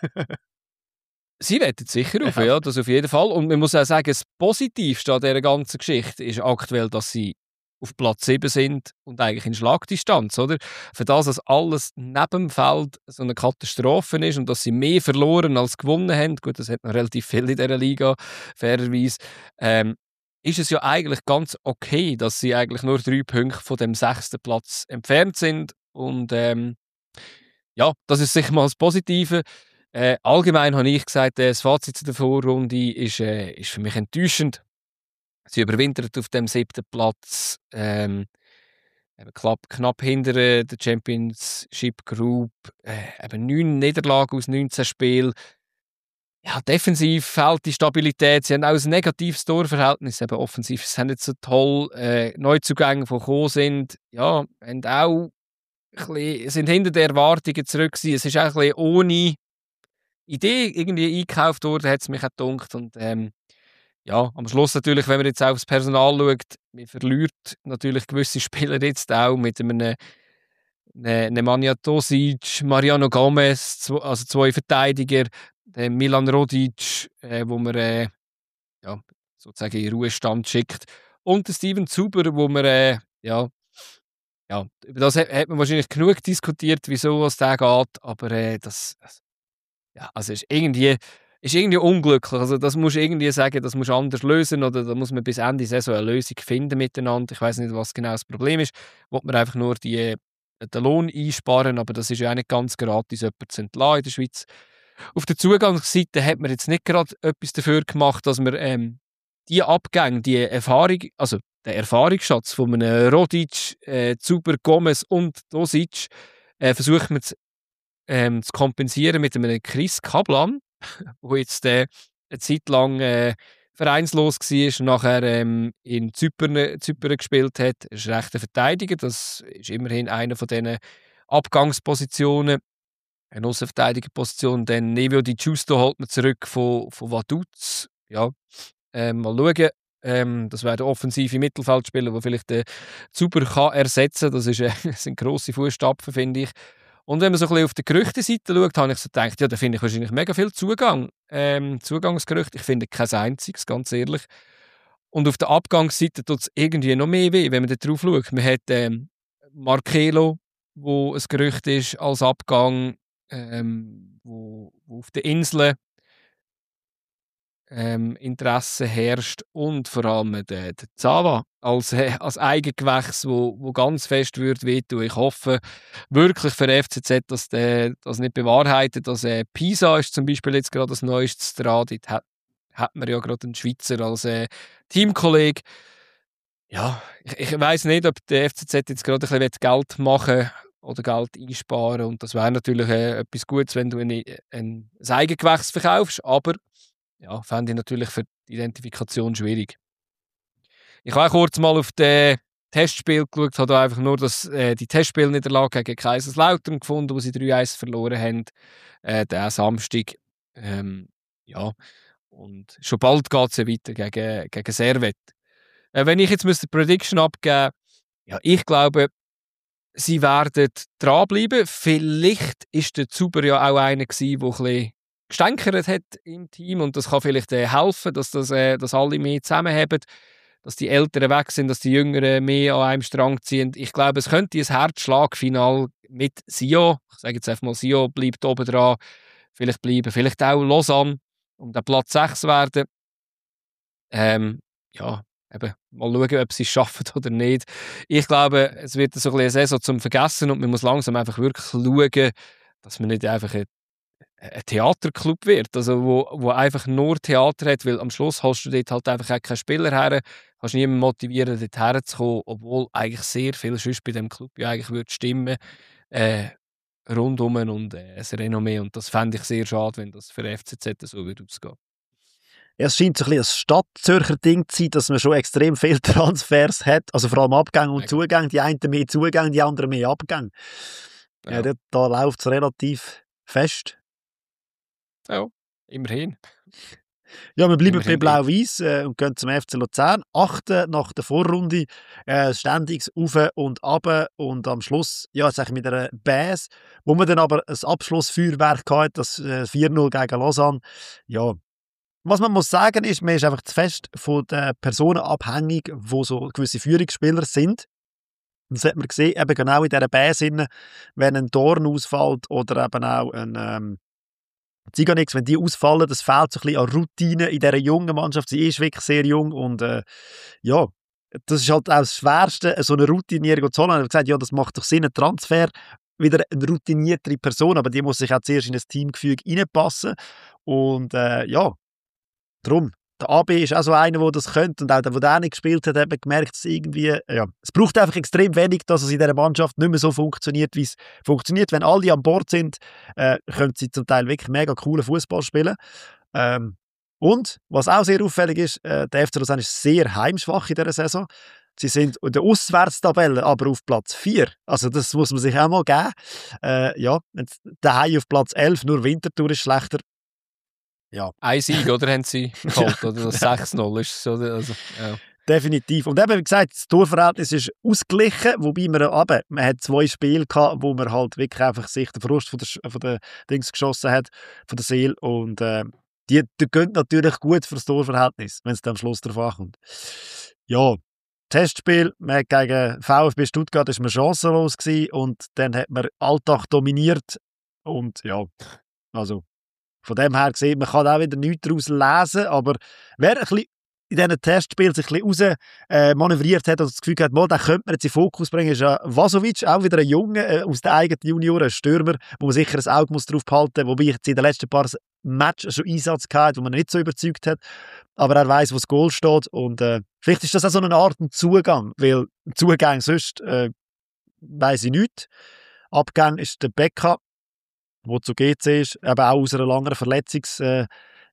[SPEAKER 2] Sie wettet sicher auf,
[SPEAKER 1] Ja.
[SPEAKER 2] ja, das auf jeden Fall. Und man muss auch sagen, das Positivste an dieser ganzen Geschichte ist aktuell, dass sie auf Platz sieben sind und eigentlich in Schlagdistanz, oder? Für das, dass alles neben dem Feld so eine Katastrophe ist und dass sie mehr verloren als gewonnen haben, gut, das hat noch relativ viel in dieser Liga, fairerweise, ähm, ist es ja eigentlich ganz okay, dass sie eigentlich nur drei Punkte von dem sechsten Platz entfernt sind. Und ähm, ja, das ist sicher mal das Positive. Äh, allgemein habe ich gesagt, äh, das Fazit zu der Vorrunde ist, äh, ist für mich enttäuschend. Sie überwintert auf dem siebten Platz, ähm, eben knapp, knapp hinter äh, der Championship Group, äh, eben neun Niederlagen aus neunzehn Spielen. Ja, defensiv fehlt die Stabilität. Sie haben auch ein negatives Torverhältnis. Eben offensiv sind nicht so toll. Äh, Neuzugänge, die gekommen sind, ja, haben auch ein bisschen, sind hinter den Erwartungen zurück gewesen. Es ist auch ein bisschen ohne Idee irgendwie eingekauft worden, hat es mich auch gedacht. Und ähm, ja, am Schluss natürlich, wenn man jetzt auch aufs Personal schaut, man verliert natürlich gewisse Spieler jetzt auch mit einem Ne, Nemanja Tosic, Mariano Gomez, zwo, also zwei Verteidiger, der Milan Rodic, äh, wo man äh, ja, sozusagen in Ruhestand schickt, und der Steven Zuber, wo man äh, ja, ja, über das hat, hat man wahrscheinlich genug diskutiert, wieso es der geht, aber äh, das, das ja, also ist irgendwie ist irgendwie unglücklich. Also das musst du irgendwie sagen, das musst du anders lösen, oder da muss man bis Ende Saison eine Lösung finden miteinander. Ich weiß nicht, was genau das Problem ist. Will man einfach nur die, äh, den Lohn einsparen, aber das ist ja auch nicht ganz gratis, jemanden zu entlassen in der Schweiz. Auf der Zugangsseite hat man jetzt nicht gerade etwas dafür gemacht, dass man ähm, die Abgänge, die Erfahrung, also der Erfahrungsschatz von einem Rodic, äh, Zuber, Gomez und Dosic, äh, versucht man zu ähm, zu kompensieren mit einem Chris Kaplan, der jetzt äh, eine Zeit lang äh, vereinslos war und nachher ähm, in Zypern, Zypern gespielt hat. Er ist rechter Verteidiger, das ist immerhin einer von diesen Abgangspositionen. Eine Außenverteidigerposition. Dann Nevio Di Giusto holt man zurück von, von Vaduz. Ja, ähm, mal schauen. Ähm, das wäre der offensive Mittelfeldspieler, der vielleicht den Zuber kann ersetzen kann. Das, ist, äh, das sind grosse Fußstapfen, finde ich. Und wenn man so ein bisschen auf die Gerüchteseite schaut, habe ich so gedacht, ja, da finde ich wahrscheinlich mega viel Zugang. Ähm, Zugangsgerüchte. Ich finde kein einziges, ganz ehrlich. Und auf der Abgangsseite tut es irgendwie noch mehr weh, wenn man da drauf schaut. Man hat ähm, Marcelo, wo ein Gerücht ist als Abgang, ähm, wo, wo auf den Inseln ähm, Interesse herrscht, und vor allem der, der Zava als, äh, als Eigengewächs, wo, wo ganz fest wird wehtun. Ich hoffe wirklich für den F C Z, dass der das nicht bewahrheitet. Dass, äh, Pisa ist zum Beispiel jetzt gerade das Neueste dran. Dort hat, hat man ja gerade einen Schweizer als äh, Teamkollege. Ja, ich, ich weiss nicht, ob der F C Z jetzt gerade ein bisschen Geld machen will oder Geld einsparen. Und das wäre natürlich äh, etwas Gutes, wenn du ein, ein, ein Eigengewächs verkaufst. Aber ja, fände ich natürlich für die Identifikation schwierig. Ich habe auch kurz mal auf das Testspiel geschaut, habe einfach nur das, äh, die Testspielniederlage gegen Kaiserslautern gefunden, wo sie drei eins verloren haben, äh, den Samstag. Ähm, ja, und schon bald geht es ja weiter gegen, gegen Servette. Äh, wenn ich jetzt müsste Prediction abgeben, ja, ich glaube, sie werden dranbleiben. Vielleicht ist der Zuber ja auch einer gewesen, der ein bisschen gestänkert hat im Team, und das kann vielleicht äh, helfen, dass, das, äh, dass alle mehr zusammenhaben, dass die Älteren weg sind, dass die Jüngeren mehr an einem Strang ziehen. Ich glaube, es könnte ein Herzschlagfinal mit Sio, ich sage jetzt einfach mal, Sio bleibt oben dran, vielleicht bleiben, vielleicht auch Lausanne um den Platz sechs werden. Ähm, ja, eben, mal schauen, ob sie es schaffen oder nicht. Ich glaube, es wird so ein bisschen eine Saison zum Vergessen, und man muss langsam einfach wirklich schauen, dass man nicht einfach ein, ein Theaterclub wird, also wo, wo einfach nur Theater hat, weil am Schluss hast du dort halt einfach auch keinen Spieler her, kannst niemanden motivieren, dort herzukommen, obwohl eigentlich sehr viel sonst bei dem Club ja eigentlich würde stimmen, äh, rundum, und äh, ein Renommee, und das fände ich sehr schade, wenn das für F C Z so würde ausgehen.
[SPEAKER 1] Ja, es scheint so ein bisschen ein Stadtzürcher Ding zu sein, dass man schon extrem viele Transfers hat, also vor allem Abgänge und Zugänge. Die einen mehr Zugänge, die anderen mehr Abgänge. Ja. Ja, da, da läuft es relativ fest.
[SPEAKER 2] Ja, immerhin.
[SPEAKER 1] Ja, wir bleiben
[SPEAKER 2] Immerhin
[SPEAKER 1] bei Blau-Weiß äh, und gehen zum F C Luzern. Achte nach der Vorrunde, äh, ständig auf und ab und am Schluss, ja, sag ich mit einer Bass, wo man dann aber ein Abschlussfeuerwerk hatte, das äh, vier null gegen Lausanne. Ja, was man muss sagen ist, man ist einfach zu fest von den Personen abhängig, wo so gewisse Führungsspieler sind. Das hat man gesehen, eben genau in dieser Bass, wenn ein Dorn ausfällt oder eben auch ein ähm, Ziganix, wenn die ausfallen, das fehlt so ein bisschen an Routine in dieser jungen Mannschaft. Sie ist wirklich sehr jung und äh, ja, das ist halt auch das Schwerste, so eine Routiniere zu holen. Ich habe gesagt, ja, das macht doch Sinn, ein Transfer, wieder eine routiniertere Person, aber die muss sich auch zuerst in das Teamgefüge reinpassen und äh, ja, darum. Der A B ist auch so einer, der das könnte und auch der, der da nicht gespielt hat, hat man gemerkt, dass irgendwie, ja, es braucht einfach extrem wenig, dass es in dieser Mannschaft nicht mehr so funktioniert, wie es funktioniert. Wenn alle an Bord sind, äh, können sie zum Teil wirklich mega coolen Fußball spielen. Ähm, und, was auch sehr auffällig ist, äh, der F C Lausanne ist sehr heimschwach in dieser Saison. Sie sind in der Auswärtstabelle aber auf Platz vier. Also das muss man sich auch mal geben. Äh, ja, daheim auf Platz elf, nur Winterthur ist schlechter. Ja.
[SPEAKER 2] Ein Sieg, oder, haben sie geholt, oder das sechs null ist so, also, ja.
[SPEAKER 1] Definitiv. Und eben, wie gesagt, das Torverhältnis ist ausgeglichen, wobei man, aber, man hat zwei Spiele gehabt, wo man halt wirklich einfach sich den Frust von der, von der Dings geschossen hat, von der Seele. Und äh, die, die gehen natürlich gut für das Torverhältnis, wenn es dann am Schluss darauf ankommt. Ja, Testspiel, man hat gegen VfB Stuttgart ist man chancenlos gewesen und dann hat man Alltag dominiert und ja, also von dem her gesehen, man kann auch wieder nichts daraus lesen, aber wer ein bisschen in diesen Testspielen sich ein bisschen raus äh, manövriert hat und das Gefühl hat, mal, den könnte man jetzt in den Fokus bringen, ist ja Vasovic, auch wieder ein Junge äh, aus den eigenen Junioren, ein Stürmer, wo man sicher ein Auge muss drauf behalten muss, wobei ich jetzt in den letzten paar Matches schon Einsatz hatte, wo man nicht so überzeugt hat, aber er weiss, wo das Goal steht und äh, vielleicht ist das auch so eine Art ein Zugang, weil Zugang sonst äh, weiss ich nicht. Abgang ist der Becker, der zu G C ist, eben auch aus einer langen Verletzungspause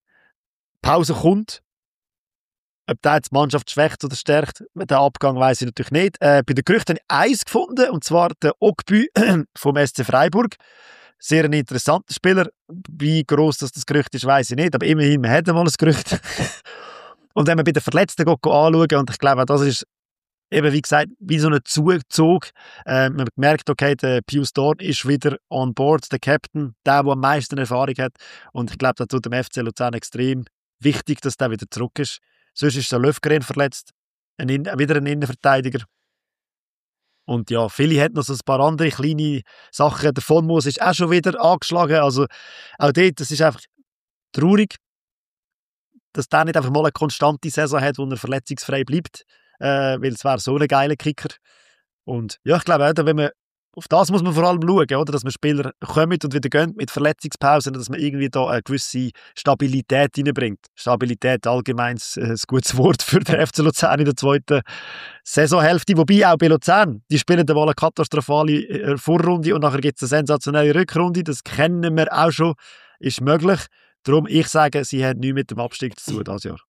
[SPEAKER 1] äh, kommt. Ob der jetzt die Mannschaft schwächt oder stärkt, den Abgang weiss ich natürlich nicht. Äh, bei den Gerüchten habe ich eins gefunden, und zwar der Ogbü vom S C Freiburg. Sehr ein interessanter Spieler. Wie gross das, das Gerücht ist, weiss ich nicht, aber immerhin, man hat einmal ein Gerücht. Und wenn man bei den Verletzten geht, anschauen, und ich glaube, das ist eben, wie gesagt, wie so ein Zug. Äh, man merkt, okay, der Pius Dorn ist wieder on board, der Captain, der, der am meisten Erfahrung hat. Und ich glaube, das tut dem F C Luzern extrem wichtig, dass der wieder zurück ist. Sonst ist der Löfgren verletzt, ein In- wieder ein Innenverteidiger. Und ja, viele hat noch so ein paar andere kleine Sachen. Der von Moos ist auch schon wieder angeschlagen. Also auch dort, das ist einfach traurig, dass der nicht einfach mal eine konstante Saison hat, wo er verletzungsfrei bleibt. Äh, weil es wäre so ein geiler Kicker. Und ja, ich glaube auch, wenn man, auf das muss man vor allem schauen, oder? Dass man Spieler kommen und wieder gehen mit Verletzungspausen, dass man irgendwie da eine gewisse Stabilität reinbringt. Stabilität, allgemein ein gutes Wort für den F C Luzern in der zweiten Saisonhälfte. Wobei auch bei Luzern, die spielen dann mal eine katastrophale Vorrunde und nachher gibt es eine sensationelle Rückrunde. Das kennen wir auch schon, ist möglich. Darum, ich sage, sie haben nichts mit dem Abstieg zu tun dieses Jahr.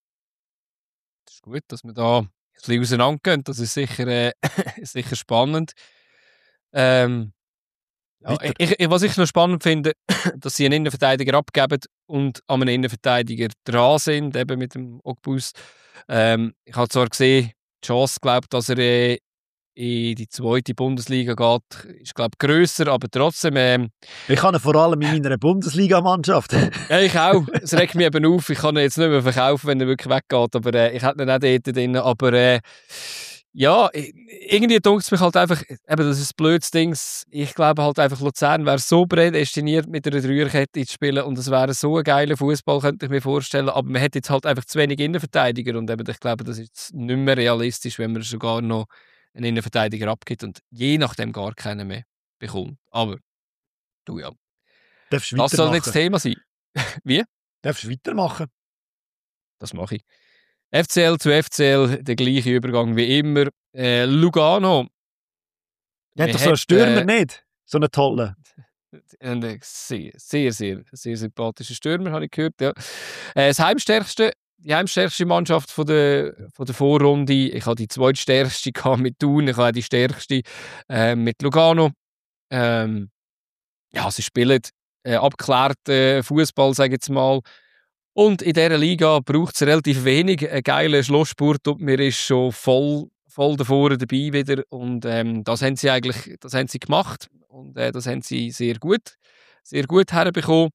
[SPEAKER 2] Das ist gut, dass wir da ein bisschen auseinandergehen. Das ist sicher, äh, sicher spannend. Ähm, ja, ich, ich, was ich noch spannend finde, dass sie einen Innenverteidiger abgeben und an einem Innenverteidiger dran sind, eben mit dem Ogbus. Ähm, ich habe zwar gesehen, die Chance, glaube dass er äh, in die zweite Bundesliga geht, ist glaube grösser, aber trotzdem. Ähm,
[SPEAKER 1] ich habe ihn vor allem in meiner Bundesliga-Mannschaft.
[SPEAKER 2] Ja, ich auch. Es regt mich eben auf. Ich kann ihn jetzt nicht mehr verkaufen, wenn er wirklich weggeht, aber äh, ich hätte ihn auch dort drin. Aber äh, ja, irgendwie denkt es mich halt einfach, eben, das ist ein blödes Ding. Ich glaube halt einfach, Luzern wäre so prädestiniert, mit einer Dreierkette zu spielen und es wäre so ein geiler Fußball, könnte ich mir vorstellen. Aber man hat jetzt halt einfach zu wenig Innenverteidiger und eben, ich glaube, das ist jetzt nicht mehr realistisch, wenn man sogar noch einen Innenverteidiger abgibt und je nachdem gar keinen mehr bekommt. Aber du ja.
[SPEAKER 1] Darfst
[SPEAKER 2] das soll nicht das Thema sein. Wie?
[SPEAKER 1] Darfst du weitermachen?
[SPEAKER 2] Das mache ich. F C L zu F C L, der gleiche Übergang wie immer. Äh, Lugano.
[SPEAKER 1] Der hat doch so einen Stürmer äh, nicht? So einen tollen?
[SPEAKER 2] Ein sehr, sehr, sehr, sehr sympathischer Stürmer, habe ich gehört. Ja. Äh, das heimstärkste, die heimstärkste Mannschaft von der, von der Vorrunde. Ich habe die zweitstärkste mit Thun, ich habe die stärkste äh, mit Lugano. Ähm, ja, sie spielen äh, abgeklärten Fußball, sage ich jetzt mal. Und in dieser Liga braucht es relativ wenig, einen geilen Schlussspurt und mir ist schon voll, voll davor dabei wieder. Und ähm, das haben sie eigentlich das haben sie gemacht und äh, das haben sie sehr gut, sehr gut herbekommen.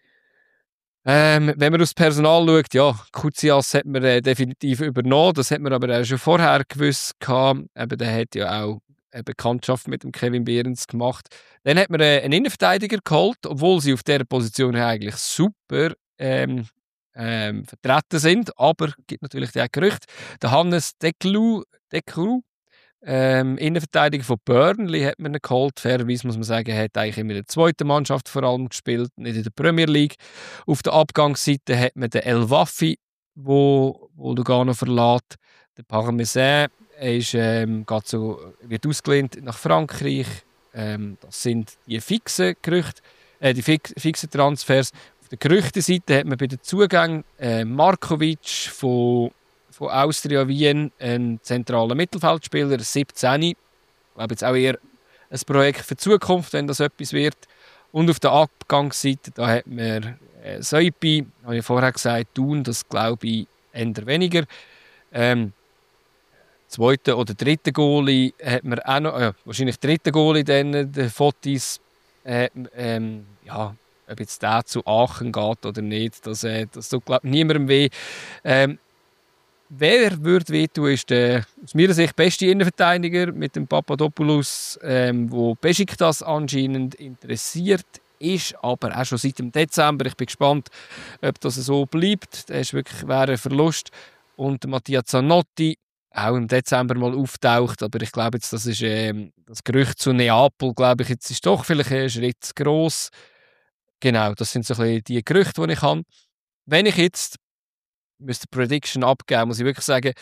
[SPEAKER 2] Ähm, wenn man aufs Personal schaut, ja, Kuzias hat man äh, definitiv übernommen, das hat man aber auch schon vorher gewusst gehabt. Eben, der hat ja auch eine Bekanntschaft mit dem Kevin Behrens gemacht. Dann hat man äh, einen Innenverteidiger geholt, obwohl sie auf dieser Position eigentlich super ähm, ähm, vertreten sind, aber es gibt natürlich die auch Gerüchte. Der Hannes Deklu, Deklu ähm, Innenverteidiger von Burnley hat man ihn geholt. Fairerweise muss man sagen, er hat eigentlich immer in der zweiten Mannschaft vor allem gespielt, nicht in der Premier League. Auf der Abgangsseite hat man den El Wafi, wo, wo Lugano verlässt. Der Parmesan ist, ähm, geht so, wird ausgelehnt nach Frankreich. Ähm, das sind die fixen Gerüchte, äh, die fix, fixen Transfers. Auf der Gerüchtenseite hat man bei den Zugängen äh, Markovic von von Austria Wien, ein zentraler Mittelfeldspieler, siebzehn. Ich glaube jetzt auch eher ein Projekt für die Zukunft, wenn das etwas wird. Und auf der Abgangsseite, da hat man äh, Seupi, habe ich vorher gesagt, Thun, das glaube ich eher weniger. Ähm, zweite oder dritte Goalie hat man auch noch, äh, wahrscheinlich dritte Goalie dann, der Fotis, äh, ähm, ja, ob jetzt der zu Aachen geht oder nicht, das, äh, das tut glaube ich niemandem weh. Ähm, Wer würde wehtun, ist der aus meiner Sicht beste Innenverteidiger mit dem Papadopoulos, ähm, wo Besiktas anscheinend interessiert ist, aber auch schon seit dem Dezember. Ich bin gespannt, ob das so bleibt. Das ist wirklich wäre ein Verlust. Und Mattia Zanotti, auch im Dezember mal auftaucht, aber ich glaube jetzt, das ist ähm, das Gerücht zu Neapel, glaube ich, jetzt ist doch vielleicht ein Schritt zu gross. Genau, das sind so ein bisschen die Gerüchte, die ich habe. Wenn ich jetzt müsste Prediction abgeben, muss ich wirklich sagen,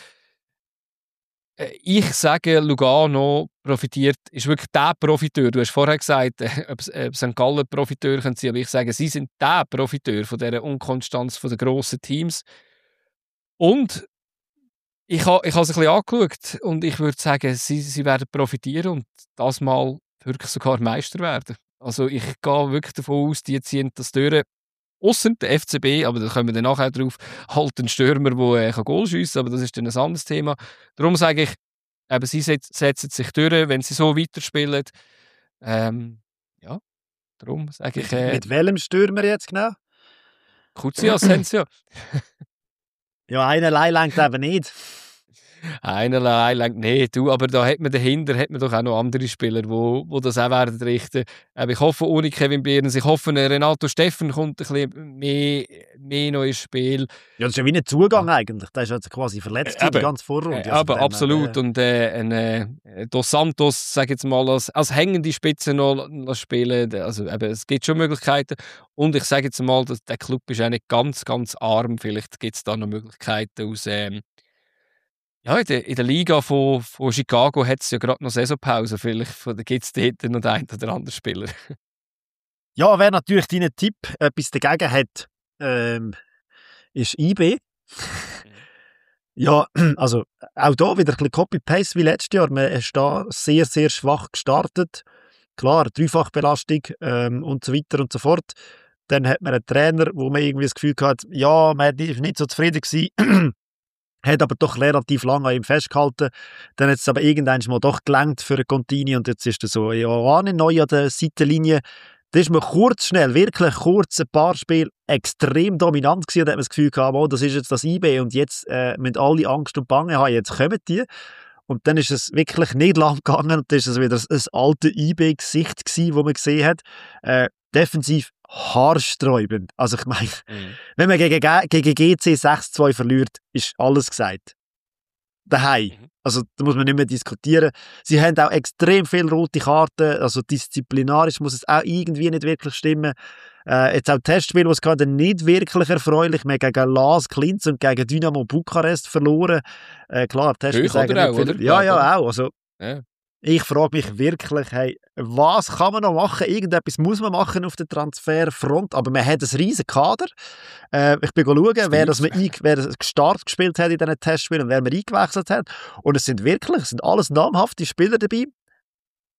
[SPEAKER 2] äh, ich sage, Lugano profitiert, ist wirklich der Profiteur. Du hast vorher gesagt, äh, ob, ob Sankt Gallen Profiteur können sein, aber ich sage, sie sind der Profiteur von dieser Unkonstanz von den grossen Teams. Und ich habe ich es ein bisschen angeschaut und ich würde sagen, sie, sie werden profitieren und das mal wirklich sogar Meister werden. Also ich gehe wirklich davon aus, die ziehen das durch. Ausser der F C B, aber da kommen wir dann nachher drauf, halt einen Stürmer, der äh, Goal schiessen kann, aber das ist dann ein anderes Thema. Darum sage ich, eben, sie setzen sich durch, wenn sie so weiterspielen. Ähm, ja, darum sage ich... Äh,
[SPEAKER 1] Mit welchem Stürmer jetzt genau?
[SPEAKER 2] Kuzias haben sie ja.
[SPEAKER 1] Ja, einer allein reicht eben nicht.
[SPEAKER 2] Einerlei lang, nee, du, aber da hat man dahinter hat man doch auch noch andere Spieler, wo, wo das auch werden richten. Aber ich hoffe ohne Kevin Behrens, ich hoffe Renato Steffen kommt ein bisschen mehr, mehr noch ins Spiel.
[SPEAKER 1] Ja, das ist ja wie ein Zugang ja. eigentlich. Der ist jetzt quasi verletzt
[SPEAKER 2] äh,
[SPEAKER 1] die ganze Vorrunde.
[SPEAKER 2] Äh, aber also absolut. Äh, und äh, ein, äh, Dos Santos, sage jetzt mal, als, als hängende Spitze noch, noch spielen. Also eben, es gibt schon Möglichkeiten. Und ich sage jetzt mal, dass der Club ist auch nicht ganz, ganz arm. Vielleicht gibt es da noch Möglichkeiten aus... Ähm, Ja, in der, in der Liga von, von Chicago hat es ja gerade noch Saisonpause. Vielleicht gibt es dort noch den einen oder anderen Spieler.
[SPEAKER 1] Ja, wer natürlich deinen Tipp etwas dagegen hat, ähm, ist I B. Ja, also auch da wieder ein bisschen Copy-Paste wie letztes Jahr. Man ist da sehr, sehr schwach gestartet. Klar, Dreifachbelastung ähm, und so weiter und so fort. Dann hat man einen Trainer, wo man irgendwie das Gefühl hat, ja, man war nicht so zufrieden gewesen. Hat aber doch relativ lange an ihm festgehalten. Dann hat es aber irgendwann mal doch gelangt für einen Contini und jetzt ist er so, ja, Arne neu an der Seitenlinie. Da ist man kurz, schnell, wirklich kurz ein paar Spiele extrem dominant gewesen und da hat man das Gefühl gehabt, oh, das ist jetzt das I B und jetzt äh, müssen alle Angst und Bange haben, jetzt kommen die. Und dann ist es wirklich nicht lang gegangen und dann ist es wieder ein, ein altes I B-Gesicht gewesen, das man gesehen hat. Äh, defensiv haarsträubend. Also ich meine, mhm. wenn man gegen, gegen G C sechs zwei verliert, ist alles gesagt. Daheim. Mhm. Also da muss man nicht mehr diskutieren. Sie haben auch extrem viele rote Karten, also disziplinarisch muss es auch irgendwie nicht wirklich stimmen. Äh, jetzt auch Testspiel, was gerade nicht wirklich erfreulich. Wir haben gegen Las Klins und gegen Dynamo Bukarest verloren. Äh, klar, Testspiel sagen
[SPEAKER 2] auch,
[SPEAKER 1] nicht viel. Ja, ja, auch. Also,
[SPEAKER 2] ja.
[SPEAKER 1] Ich frage mich wirklich, hey, was kann man noch machen? Irgendetwas muss man machen auf der Transferfront, aber man hat einen riesen Kader. Äh, ich bin schauen, wer, das man ein, wer das Start gespielt hat in diesen Testspielen und wer man eingewechselt hat. Und es sind wirklich, es sind alles namhafte Spieler dabei.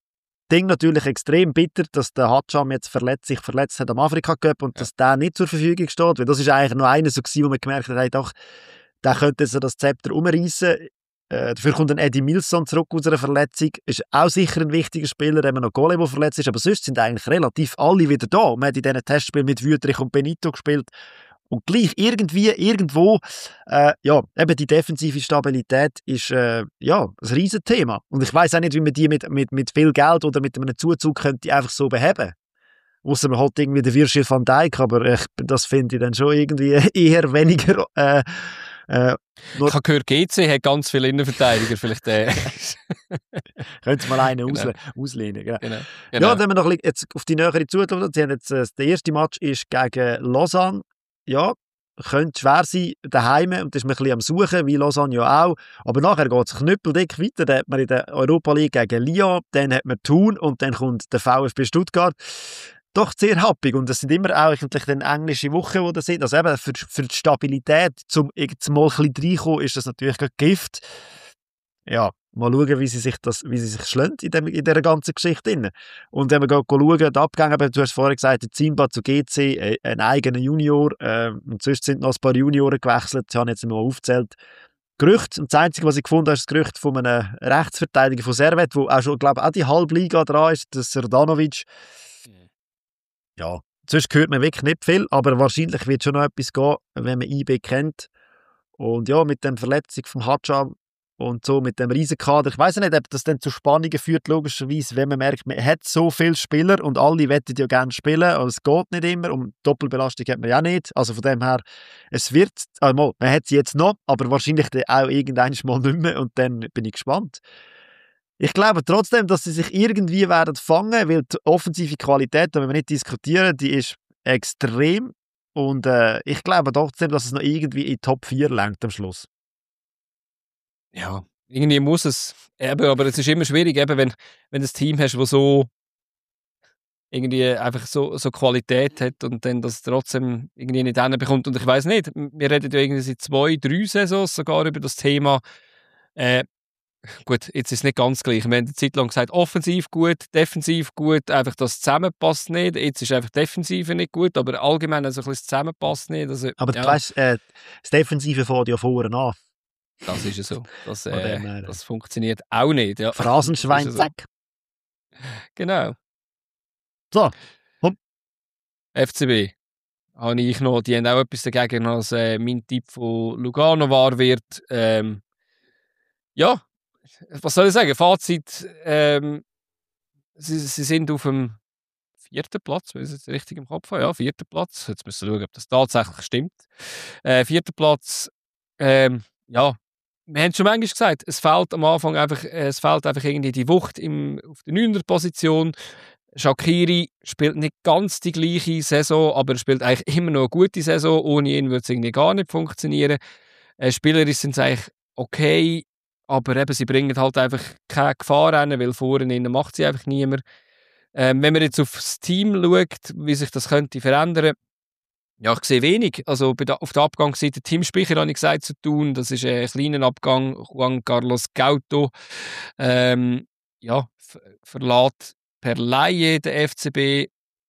[SPEAKER 1] Ding natürlich extrem bitter, dass der Hatscham jetzt verletzt, sich verletzt hat am Afrika-Cup und ja. dass der nicht zur Verfügung steht, weil das ist eigentlich noch einer so gewesen, wo man gemerkt hat, hey, doch, der könnte so das Zepter umreißen. Äh, dafür kommt dann Eddie Milson zurück aus einer Verletzung, ist auch sicher ein wichtiger Spieler, eben noch Gole, der verletzt ist, aber sonst sind eigentlich relativ alle wieder da. Man hat in diesen Testspielen mit Wüterich und Benito gespielt. Und gleich irgendwie, irgendwo, äh, ja, eben die defensive Stabilität ist äh, ja, ein Riesenthema. Und ich weiss auch nicht, wie man die mit, mit, mit viel Geld oder mit einem Zuzug könnte einfach so beheben. Ausser man halt irgendwie den Virgil van Dijk, aber ich, das finde ich dann schon irgendwie eher weniger. Äh, äh,
[SPEAKER 2] ich habe gehört, G C hat ganz viele Innenverteidiger, vielleicht äh.
[SPEAKER 1] Können Sie mal einen genau. ausle- auslehnen. Genau.
[SPEAKER 2] Genau. Genau.
[SPEAKER 1] Ja, wenn wir noch jetzt auf die nähere Zukunft, Sie haben jetzt, äh, der erste Match ist gegen Lausanne. Ja, könnte schwer sein daheim und ist man ein bisschen am Suchen, wie Lausanne ja auch. Aber nachher geht es knüppeldick weiter. Dann hat man in der Europa League gegen Lyon, dann hat man Thun und dann kommt der VfB Stuttgart. Doch sehr happig und das sind immer auch eigentlich dann englische Wochen, die da sind. Also eben für, für die Stabilität, zum jetzt mal ein bisschen reinkommen, ist das natürlich ein Gift. Ja, mal schauen, wie sie sich das, wie sie sich schlägt in, dem, in dieser ganzen Geschichte. Und wenn wir schauen, die Abgänge, du hast vorhin gesagt, der Zimba zu G C, äh, ein eigener Junior, äh, und sonst sind noch ein paar Junioren gewechselt, ich habe jetzt mal aufgezählt. Gerücht, und das Einzige, was ich gefunden habe, ist das Gerücht von einem Rechtsverteidiger von Servet, wo auch schon, glaube ich, auch die Halbliga dran ist, der Serdanovic. Ja, sonst hört man wirklich nicht viel, aber wahrscheinlich wird schon noch etwas gehen, wenn man I B kennt. Und ja, mit der Verletzung vom Hatscham und so mit dem Riesenkader. Ich weiss nicht, ob das dann zu Spannungen führt, logischerweise, wenn man merkt, man hat so viele Spieler und alle wollen ja gerne spielen, aber es geht nicht immer und Doppelbelastung hat man ja nicht. Also von dem her, es wird, also man hat sie jetzt noch, aber wahrscheinlich auch irgendwann mal nicht mehr und dann bin ich gespannt. Ich glaube trotzdem, dass sie sich irgendwie werden fangen, weil die offensive Qualität, da wollen wir nicht diskutieren, die ist extrem und äh, ich glaube trotzdem, dass es noch irgendwie in die Top vier langt am Schluss.
[SPEAKER 2] Ja, irgendwie muss es. Eben, aber es ist immer schwierig, eben, wenn, wenn du ein Team hast, das so irgendwie einfach so, so Qualität hat und dann das trotzdem irgendwie nicht hinbekommt. Und ich weiss nicht, wir reden ja irgendwie seit zwei, drei Saisons sogar über das Thema. Äh, gut, jetzt ist es nicht ganz gleich. Wir haben eine Zeit lang gesagt, offensiv gut, defensiv gut, einfach das zusammenpasst nicht. Jetzt ist einfach Defensive nicht gut, aber allgemein also ein bisschen das zusammenpasst nicht. Also,
[SPEAKER 1] aber
[SPEAKER 2] ja.
[SPEAKER 1] du weißt, äh, das Defensive fährt ja vorne an.
[SPEAKER 2] Das ist ja so. Das, äh, das funktioniert auch nicht. Ja.
[SPEAKER 1] Phrasenschwein,
[SPEAKER 2] so.
[SPEAKER 1] zack.
[SPEAKER 2] Genau.
[SPEAKER 1] So, komm.
[SPEAKER 2] F C B. Habe ich noch, die haben auch etwas dagegen, als äh, mein Tipp von Lugano wahr wird. Ähm, ja, was soll ich sagen? Fazit, ähm, sie, sie sind auf dem vierten Platz, wenn ich es richtig im Kopf habe. Ja, vierter Platz. Jetzt müssen wir schauen, ob das tatsächlich stimmt. Äh, vierter Platz, ähm, ja, wir haben schon manchmal gesagt, es fehlt am Anfang einfach, es fehlt einfach irgendwie die Wucht im, auf der neuner Position. Shaqiri spielt nicht ganz die gleiche Saison, aber er spielt eigentlich immer noch eine gute Saison. Ohne ihn würde es irgendwie gar nicht funktionieren. Äh, spielerisch sind sie eigentlich okay, aber eben, sie bringen halt einfach keine Gefahr rein, weil vorne innen macht sie einfach niemand. Ähm, wenn man jetzt auf das Team schaut, wie sich das könnte verändern, ja, ich sehe wenig. Also bei der, auf der Abgangsseite Teamsprecher habe ich gesagt zu tun, das ist ein kleiner Abgang. Juan Carlos Gauto ähm, ja, ver- verlässt per Laie der F C B.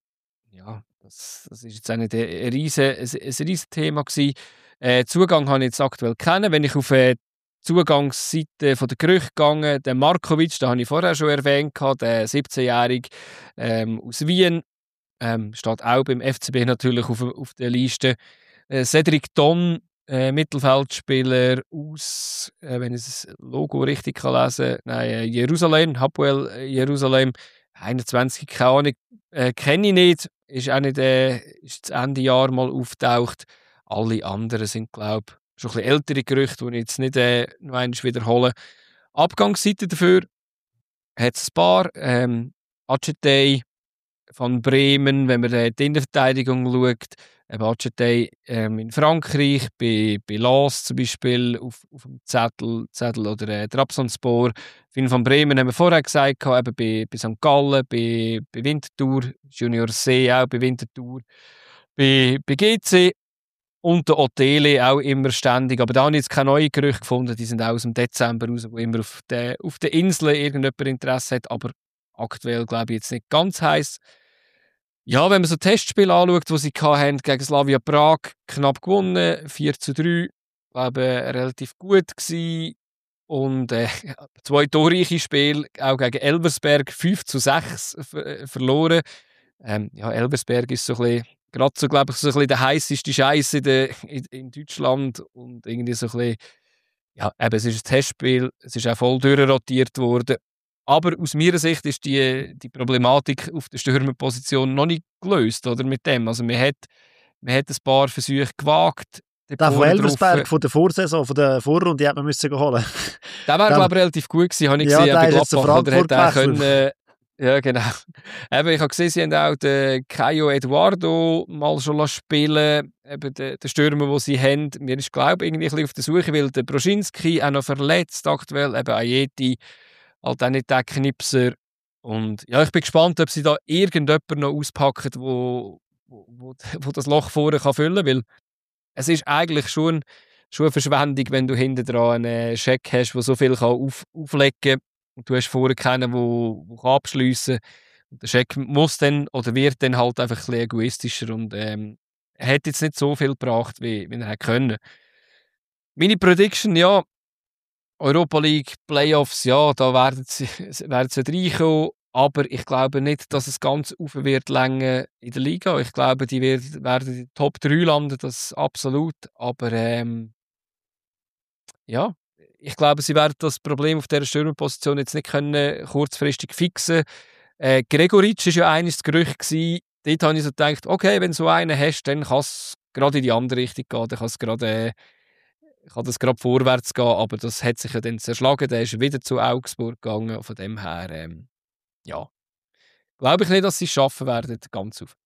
[SPEAKER 2] Ja, das, das ist jetzt auch nicht ein, ein, riesen, ein, ein riesen Thema gewesen. Äh, Zugang habe ich jetzt aktuell kennen. Wenn ich auf äh, die Zugangsseite von der Gerüchte gegangen, der Markovic, den habe ich vorher schon erwähnt, der siebzehnjährige ähm, aus Wien, ähm, steht auch beim F C B natürlich auf, auf der Liste. Äh, Cedric Don, äh, Mittelfeldspieler aus, äh, wenn ich das Logo richtig kann lesen kann, nein, äh, Jerusalem, Hapoel äh, Jerusalem, einundzwanzig, keine Ahnung, äh, kenne ich nicht, ist auch nicht, äh, ist das Ende Jahr mal auftaucht. Alle anderen sind, glaube ich, schon ein bisschen ältere Gerüchte, die ich jetzt nicht äh, noch einmal wiederhole. Abgangsseite dafür hat es ein paar, ähm, Acetei von Bremen, wenn man äh, die Innenverteidigung schaut, Acetei ähm, in Frankreich, bei, bei Lens zum Beispiel auf, auf dem Zettel, Zettel oder äh, Trabzonspor. Finn von Bremen haben wir vorher gesagt, eben bei, bei Sankt Gallen, bei, bei Winterthur, Junior C auch bei Winterthur, bei, bei G C und der Otele auch immer ständig. Aber da habe ich jetzt keine neuen Gerüchte gefunden, die sind auch aus dem Dezember raus, wo immer auf der, auf der Insel irgendjemand Interesse hat, aber aktuell, glaube ich, jetzt nicht ganz heiß. Ja, wenn man so Testspiele anschaut, die sie hatten, gegen Slavia Prag knapp gewonnen, vier zu drei, glaube relativ gut gewesen. Und äh, zwei torreiche Spiele, auch gegen Elversberg fünf zu sechs ver verloren. Ähm, ja, Elversberg ist so ein bisschen, gerade so, glaube ich, so ein bisschen der heisseste Scheiß in, der, in, in Deutschland. Und irgendwie so ein bisschen, ja, eben, es ist ein Testspiel, es ist auch voll durchrotiert worden. Aber aus meiner Sicht ist die, die Problematik auf der Stürmerposition noch nicht gelöst, oder, mit dem. Also man hat, man hat ein paar Versuche gewagt.
[SPEAKER 1] Der von Elversberg, von der Vorsaison, von der Vorrunde, hätte man müssen holen.
[SPEAKER 2] Der wäre, glaube ich, relativ gut gewesen, habe ich
[SPEAKER 1] ja,
[SPEAKER 2] gesehen.
[SPEAKER 1] Der
[SPEAKER 2] bei
[SPEAKER 1] ist jetzt zu
[SPEAKER 2] Gladbach,
[SPEAKER 1] Frankfurt
[SPEAKER 2] oder hat können, äh, ja, genau. Eben, ich habe gesehen, sie haben auch den Caio Eduardo mal schon spielen lassen, den, den Stürmer, den sie haben. Mir ist, glaube ich, irgendwie ein bisschen auf der Suche, weil der Broschinski auch noch verletzt aktuell, eben Ajeti, halt auch nicht der Knipser. Und ja, ich bin gespannt, ob sie da irgendjemanden noch auspacken, wo, wo, wo, wo das Loch vorne kann füllen kann, weil es ist eigentlich schon, schon eine Verschwendung, wenn du hinten dran einen Scheck hast, der so viel kann auf, auflegen kann. Und du hast vorne keinen, der abschliessen kann. Der Scheck muss dann oder wird dann halt einfach ein bisschen egoistischer und ähm, er hat jetzt nicht so viel gebracht, wie, wie er hätte können. Meine Prediction, ja, Europa League, Playoffs, ja, da werden sie, werden sie reinkommen. Aber ich glaube nicht, dass es ganz auf wird länger in der Liga. Ich glaube, die wird, werden in die Top drei landen, das absolut. Aber ähm, ja, ich glaube, sie werden das Problem auf dieser Stürmerposition jetzt nicht können, kurzfristig fixen. Äh, Gregoritsch war ja eines das Gerücht gewesen. Dort habe ich so gedacht, okay, wenn du so einen hast, dann kann es gerade in die andere Richtung gehen. Dann kann es gerade, äh, kann das gerade vorwärts gehen. Aber das hat sich ja dann zerschlagen. Der ist wieder zu Augsburg gegangen. Von dem her, ähm, ja, glaube ich nicht, dass sie es schaffen werden, ganz auf.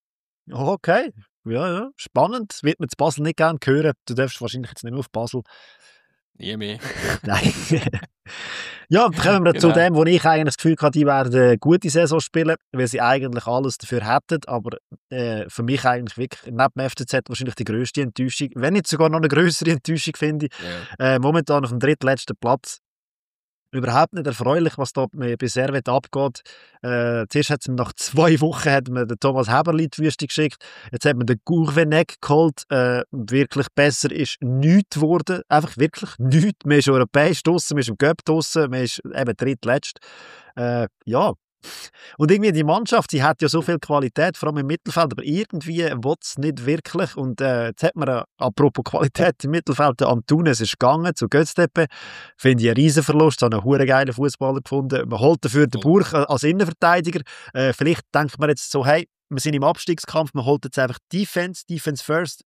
[SPEAKER 1] Okay, ja, ja, spannend. Wird man zu Basel nicht gerne hören. Du darfst wahrscheinlich jetzt nicht mehr auf Basel.
[SPEAKER 2] Nie mehr.
[SPEAKER 1] Nein. Ja, dann kommen wir genau zu dem, wo ich eigentlich das Gefühl hatte, die werden eine gute Saison spielen, weil sie eigentlich alles dafür hätten. Aber äh, für mich eigentlich wirklich neben dem F C Z wahrscheinlich die grösste Enttäuschung, wenn nicht sogar noch eine größere Enttäuschung, finde ich. Yeah. Äh, momentan auf dem drittletzten Platz. Überhaupt nicht erfreulich, was da bei Servet abgeht. Äh, zuerst hat man nach zwei Wochen hat man den Thomas Heberli in die Wüste geschickt. Jetzt hat man den Gourvenek geholt. Äh, wirklich besser ist nichts geworden. Einfach wirklich nichts. Man ist europäisch draussen, man ist im Cup draussen, man ist eben drittletzt. Äh, ja. Und irgendwie die Mannschaft, sie hat ja so viel Qualität, vor allem im Mittelfeld, aber irgendwie will es nicht wirklich. Und äh, jetzt hat man, äh, apropos Qualität im Mittelfeld, der Antunes ist gegangen zu Göztepe. Finde ich einen Riesenverlust, habe einen verdammt geilen Fußballer gefunden. Man holt dafür den Burch als Innenverteidiger. Äh, vielleicht denkt man jetzt so, hey, wir sind im Abstiegskampf, man holt jetzt einfach Defense, Defense first.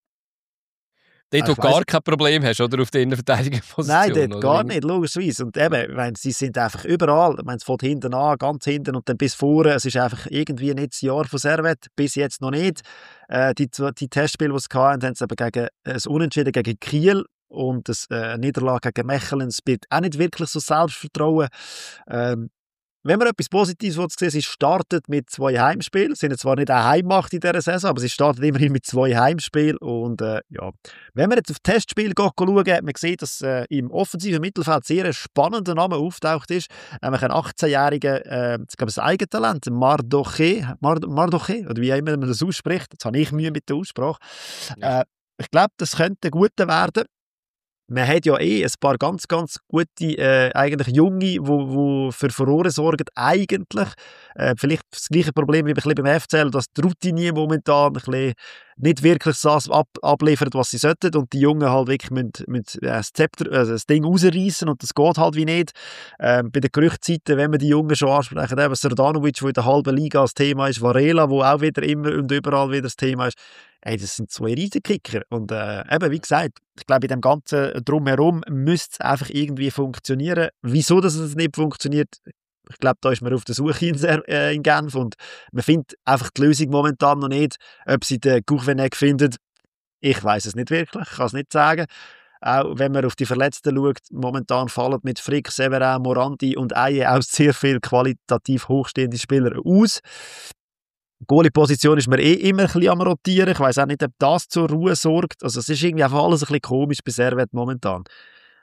[SPEAKER 2] Dort, wo du gar kein Problem hast, oder? Auf der Innenverteidigungsposition.
[SPEAKER 1] Nein, dort
[SPEAKER 2] oder?
[SPEAKER 1] gar nicht, logischerweise. Und eben, meine, sie sind einfach überall. Ich meine, es fängt hinten an, ganz hinten und dann bis vorne. Es ist einfach irgendwie nicht das Jahr von Servet, bis jetzt noch nicht. Äh, die, die Testspiele, die sie hatten, haben sie aber gegen ein Unentschieden gegen Kiel und eine äh, Niederlage gegen Mechelen. Es spielt auch nicht wirklich so Selbstvertrauen. Ähm, Wenn man etwas Positives sehen, sie startet mit zwei Heimspielen. Sie sind zwar nicht eine Heimmacht in dieser Saison, aber sie startet immerhin mit zwei Heimspielen. Und äh, ja, wenn man jetzt auf Testspiel schauen, hat man gesehen, dass äh, im offensiven Mittelfeld sehr ein spannender Name auftaucht ist. Äh, man kann ein achtzehnjähriger, äh, ich glaube, ein Eigentalent, Mardoché, Mard Mardoché, oder wie immer man das ausspricht. Jetzt habe ich Mühe mit der Aussprache. Ja. Äh, ich glaube, das könnte ein guter werden. Man hat ja eh ein paar ganz, ganz gute, äh, eigentlich Junge, die wo, wo für Furore sorgen, eigentlich. Äh, vielleicht das gleiche Problem wie ein bisschen beim F C L, dass die Routinier momentan ein bisschen nicht wirklich das ab, abliefert, was sie sollten und die Jungen halt wirklich müssen, müssen das Zepter, also das Ding rausreißen und das geht halt wie nicht. Ähm, bei den Gerüchtzeiten, wenn wir die Jungen schon ansprechen, eben Serdanovic, der in der halben Liga das Thema ist, Varela, wo auch wieder immer und überall wieder das Thema ist. Ey, das sind zwei Riesenkicker. Und äh, eben, wie gesagt, ich glaube, in dem ganzen Drumherum müsste es einfach irgendwie funktionieren. Wieso dass es nicht funktioniert, ich glaube, da ist man auf der Suche in, äh, in Genf und man findet einfach die Lösung momentan noch nicht. Ob sie den Gourvenek findet, ich weiß es nicht wirklich, ich kann es nicht sagen. Auch wenn man auf die Verletzten schaut, momentan fallen mit Frick, Severin, Morandi und Aye auch sehr viele qualitativ hochstehende Spieler aus. Goalie-Position ist mir eh immer ein bisschen am Rotieren. Ich weiss auch nicht, ob das zur Ruhe sorgt. Also es ist irgendwie einfach alles ein bisschen komisch bei Servet momentan.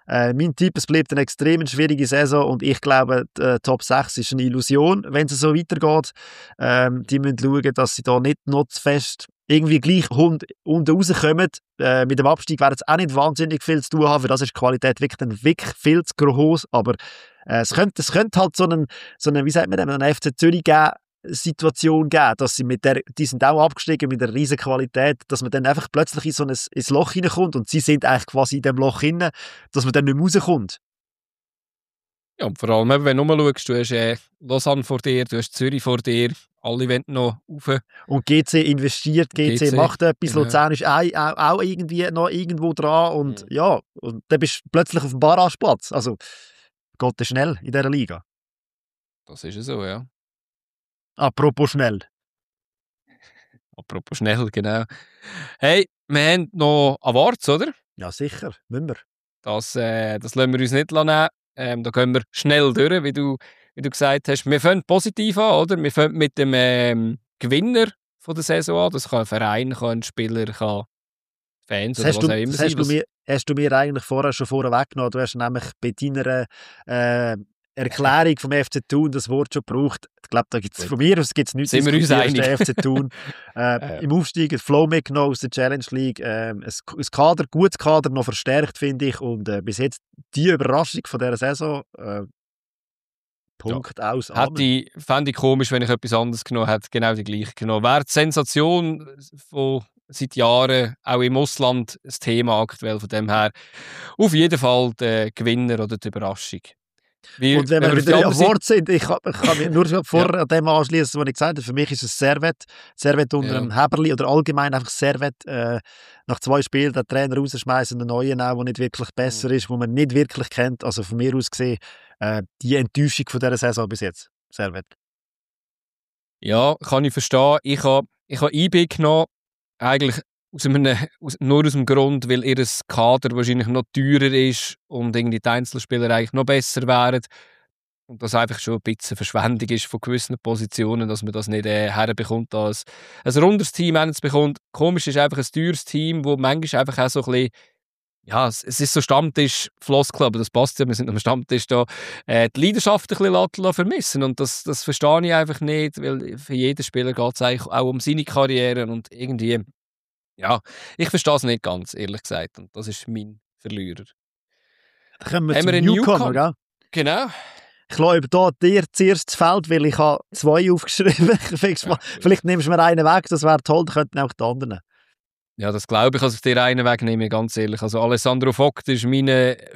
[SPEAKER 1] Äh, mein Tipp, es bleibt eine extrem schwierige Saison und ich glaube, die äh, Top sechs ist eine Illusion, wenn es so weitergeht. Ähm, die müssen schauen, dass sie da nicht noch zu fest irgendwie gleich unten rauskommen. Äh, mit dem Abstieg werden es auch nicht wahnsinnig viel zu tun haben, für das ist die Qualität wirklich, dann wirklich viel zu groß, aber äh, es, könnte, es könnte halt so einen, so einen, wie sagt man dem, einen F C Zürich geben, Situation geben, dass sie mit der, die sind auch abgestiegen mit einer riesen Qualität, dass man dann einfach plötzlich in so ein ins Loch hineinkommt und sie sind eigentlich quasi in dem Loch hinein, dass man dann nicht mehr rauskommt.
[SPEAKER 2] Ja, und vor allem, wenn du nur schaust, du hast äh, Lausanne vor dir, du hast Zürich vor dir, alle wollen noch rauf.
[SPEAKER 1] Und G C investiert, G C, G C macht etwas, genau. Luzern ist auch, auch, auch irgendwie noch irgendwo dran und mhm. ja, und dann bist du plötzlich auf dem Barrageplatz. Also geht das schnell in dieser Liga.
[SPEAKER 2] Das ist so, ja.
[SPEAKER 1] Apropos schnell.
[SPEAKER 2] Apropos schnell, genau. Hey, wir haben noch Awards, oder?
[SPEAKER 1] Ja, sicher, müssen wir.
[SPEAKER 2] Das, äh, das lassen wir uns nicht nehmen. Ähm, da gehen wir schnell durch, wie du, wie du gesagt hast. Wir fangen positiv an, oder? Wir fangen mit dem ähm, Gewinner von der Saison an. Das kann ein Verein, kann ein Spieler, kann Fans
[SPEAKER 1] das
[SPEAKER 2] oder was
[SPEAKER 1] du,
[SPEAKER 2] auch immer
[SPEAKER 1] das
[SPEAKER 2] sein.
[SPEAKER 1] Hast du, mir, hast du mir eigentlich vorher schon vorher weggenommen. Du hast nämlich bei deiner äh, Erklärung vom F C Thun das Wort schon gebraucht. Ich glaube, da gibt's, von mir aus gibt es nichts
[SPEAKER 2] zu diskutieren.
[SPEAKER 1] Der F C Thun äh, ja. Im Aufstieg ein Flow mitgenommen aus der Challenge League. Äh, ein, ein Kader, gutes Kader noch verstärkt, finde ich. Und äh, bis jetzt die Überraschung von dieser Saison. Äh, Punkt ja. aus.
[SPEAKER 2] Hätte ich, fände ich komisch, wenn ich etwas anderes genommen hätte. Genau die gleiche genommen. Wäre die Sensation von seit Jahren, auch im Ausland, das Thema aktuell. Von dem her auf jeden Fall der Gewinner oder die Überraschung.
[SPEAKER 1] Wie, und wenn, wenn wir wieder an Wort sind, ich kann, ich kann mich nur schon vor ja. dem anschließen, was ich gesagt habe. Für mich ist es Servet. Servet unter ja. einem Heberli oder allgemein einfach Servet. Äh, nach zwei Spielen den Trainer rausschmeißen, einen neuen auch, der nicht wirklich besser ist, den man nicht wirklich kennt. Also von mir aus gesehen, äh, die Enttäuschung von dieser Saison bis jetzt. Servet.
[SPEAKER 2] Ja, kann ich verstehen. Ich habe ich ha I B genommen, eigentlich Aus einem, aus, nur aus dem Grund, weil ihr Kader wahrscheinlich noch teurer ist und irgendwie die Einzelspieler eigentlich noch besser wären. Und das einfach schon ein bisschen Verschwendung ist von gewissen Positionen, dass man das nicht äh, herbekommt, als ein rundes Team bekommt. Komisch ist einfach ein teures Team, wo manchmal einfach auch so ein bisschen, ja, es, es ist so Stammtisch-Floskel, aber das passt ja, wir sind am Stammtisch da, äh, die Leidenschaft ein bisschen vermissen. Und das, das verstehe ich einfach nicht, weil für jeden Spieler geht es eigentlich auch um seine Karriere und irgendwie. Ja, ich verstehe es nicht ganz, ehrlich gesagt. Und das ist mein Verlierer.
[SPEAKER 1] Dann kommen wir Haben zum wir Newcomer, gell?
[SPEAKER 2] Genau.
[SPEAKER 1] Ich lasse über dir zuerst das Feld, weil ich habe zwei aufgeschrieben habe. Ja, vielleicht nimmst du mir einen weg, das wäre toll, dann könnten auch die anderen.
[SPEAKER 2] Ja, das glaube ich, dass ich dir einen wegnehme, ganz ehrlich. Also Alessandro Vogt ist mein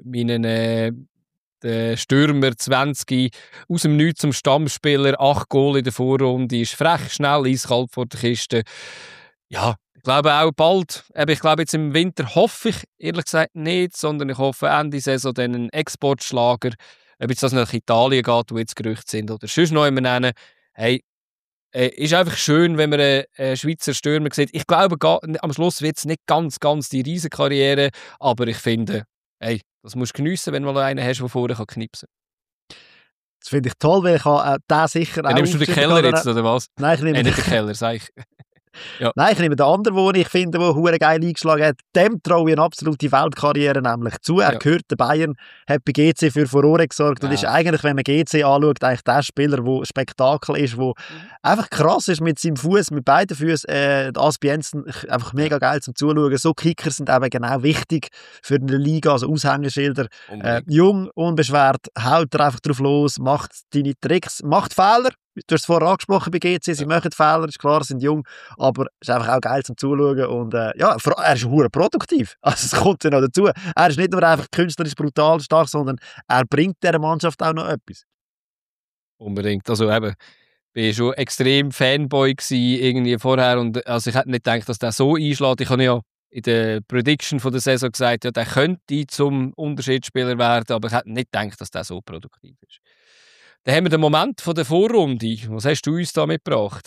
[SPEAKER 2] äh, der Stürmer zwanzig, aus dem Nichts zum Stammspieler, acht Goal in der Vorrunde, ist frech, schnell, eiskalt vor der Kiste. Ja, ich glaube auch bald, ich glaube jetzt im Winter hoffe ich ehrlich gesagt nicht, sondern ich hoffe Ende Saison dann einen Exportschlager, ob jetzt das nach Italien geht, wo jetzt Gerüchte sind, oder sonst noch immer nennen. Hey, äh, ist einfach schön, wenn man einen, einen Schweizer Stürmer sieht. Ich glaube, am Schluss wird es nicht ganz, ganz die Riesenkarriere, aber ich finde, hey, das musst du geniessen, wenn du mal einen hast, der vorne knipsen kann.
[SPEAKER 1] Das finde ich toll, weil ich habe äh, den sicher
[SPEAKER 2] dann auch... Nimmst du den Keller jetzt, oder was?
[SPEAKER 1] Nein, ich nehme
[SPEAKER 2] äh, nicht den Keller, sag ich. Ja.
[SPEAKER 1] Nein, ich nehme den anderen, den ich finde, der hure geil eingeschlagen hat. Dem traue ich eine absolute Weltkarriere nämlich zu. Er ja. gehört der Bayern, hat bei G C für Furore gesorgt ja. und ist eigentlich, wenn man G C anschaut, eigentlich der Spieler, der Spektakel ist, der mhm. einfach krass ist mit seinem Fuß, mit beiden Füßen. Äh, Aspi Jensen, einfach mega geil zum Zuschauen. So Kicker sind eben genau wichtig für eine Liga, also Aushängeschilder. Äh, jung, unbeschwert, haut er einfach drauf los, macht seine Tricks, macht Fehler. Du hast es vorher angesprochen bei G C, sie ja. machen Fehler, ist klar, sind jung, aber es ist einfach auch geil zum Zuschauen und äh, ja, er ist hure produktiv, also es kommt ja noch dazu. Er ist nicht nur einfach künstlerisch brutal stark, sondern er bringt dieser Mannschaft auch noch etwas.
[SPEAKER 2] Unbedingt, also eben, ich war schon extrem Fanboy gewesen, irgendwie vorher und also ich hätte nicht gedacht, dass der so einschlägt. Ich habe ja in der Prediction von der Saison gesagt, ja, der könnte zum Unterschiedsspieler werden, aber ich hätte nicht gedacht, dass der so produktiv ist. Dann haben wir den Moment von der Vorrunde. Was hast du uns da mitgebracht?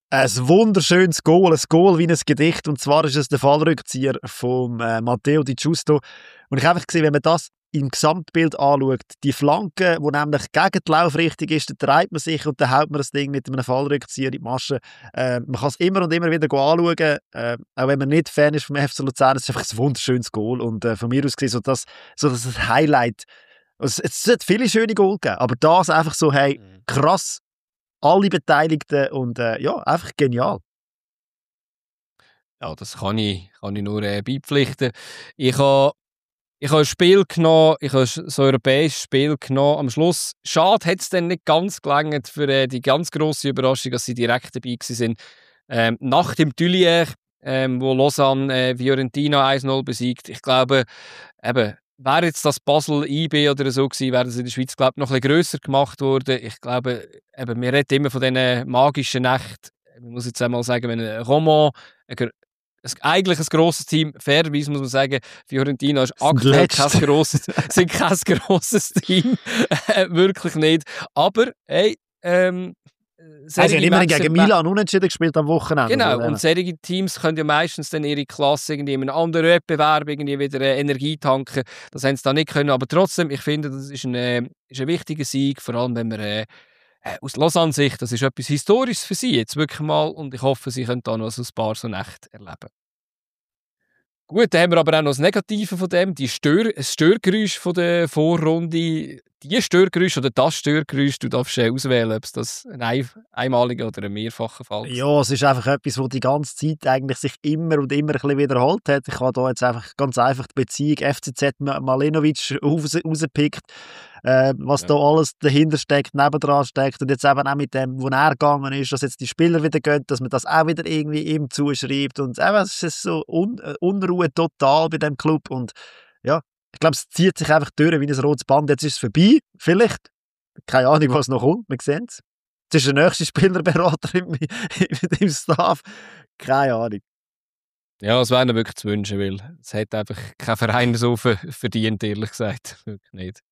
[SPEAKER 1] Ein wunderschönes Goal, ein Goal wie ein Gedicht. Und zwar ist es der Fallrückzieher von äh, Matteo Di Giusto. Und ich habe einfach gesehen, wenn man das im Gesamtbild anschaut, die Flanke, die nämlich gegen die Laufrichtung ist, dann dreht man sich und dann haut man das Ding mit einem Fallrückzieher in die Masche. Äh, man kann es immer und immer wieder anschauen, äh, auch wenn man nicht Fan ist vom F C Luzern. Es ist einfach ein wunderschönes Goal. Und äh, von mir aus gesehen, so das, so das Highlight. Also, es hat viele schöne Goal gegeben, aber das einfach so, hey, krass, alle Beteiligten und äh, ja, einfach genial.
[SPEAKER 2] Ja, das kann ich, kann ich nur äh, beipflichten. Ich habe ich habe ein Spiel genommen, ich habe ein europäisches Spiel genommen. Am Schluss, schade, hat es dann nicht ganz gelangt für äh, die ganz grosse Überraschung, dass sie direkt dabei waren. Ähm, nach dem Tullier, ähm, wo Lausanne äh, Fiorentina eins null besiegt. Ich glaube, eben, wäre jetzt das Basel I B oder so gewesen, wäre das in der Schweiz, glaube ich, noch ein bisschen grösser gemacht worden. Ich glaube, eben, wir reden immer von diesen magischen Nächten. Ich muss jetzt einmal sagen, wenn ein Roman, ein, eigentlich ein grosses Team, fairerweise muss man sagen, Fiorentina ist aktuell kein grosses, sind kein grosses Team. Wirklich nicht. Aber, hey, ähm,
[SPEAKER 1] Sie haben immer gegen Milan unentschieden gespielt am Wochenende.
[SPEAKER 2] Genau, und solche Teams können ja meistens dann ihre Klasse irgendwie in einem anderen Wettbewerb irgendwie wieder äh, Energie tanken. Das haben sie da nicht können, aber trotzdem, ich finde, das ist ein, äh, ist ein wichtiger Sieg, vor allem wenn wir äh, aus Lausanne-Sicht, das ist etwas Historisches für sie jetzt wirklich mal und ich hoffe, sie können da noch so ein paar so Nächte erleben. Gut, dann haben wir aber auch noch das Negative von dem, die Stör das Störgeräusch von der Vorrunde. Die Störgeräusch oder das Störgeräusch, du darfst auswählen, ob es das ein einmaliger oder ein mehrfacher Fall ist.
[SPEAKER 1] Ja, es ist einfach etwas, das die ganze Zeit eigentlich sich immer und immer ein bisschen wiederholt hat. Ich habe da jetzt einfach ganz einfach die Beziehung F C Z Malinovic raus, rausgepickt, äh, was ja. da alles dahinter steckt, nebendran steckt und jetzt eben auch mit dem, wo er gegangen ist, dass jetzt die Spieler wieder gehen, dass man das auch wieder irgendwie ihm zuschreibt und eben, es ist so Un Unruhe total bei dem Club und ja, ich glaube, es zieht sich einfach durch wie ein rotes Band. Jetzt ist es vorbei, vielleicht. Keine Ahnung, was noch kommt, wir sehen es. Jetzt ist der nächste Spielerberater im, im Staff. Keine Ahnung.
[SPEAKER 2] Ja, es wäre ihnen wirklich zu wünschen, weil es hat einfach kein Verein so verdient, ehrlich gesagt. Wirklich nicht.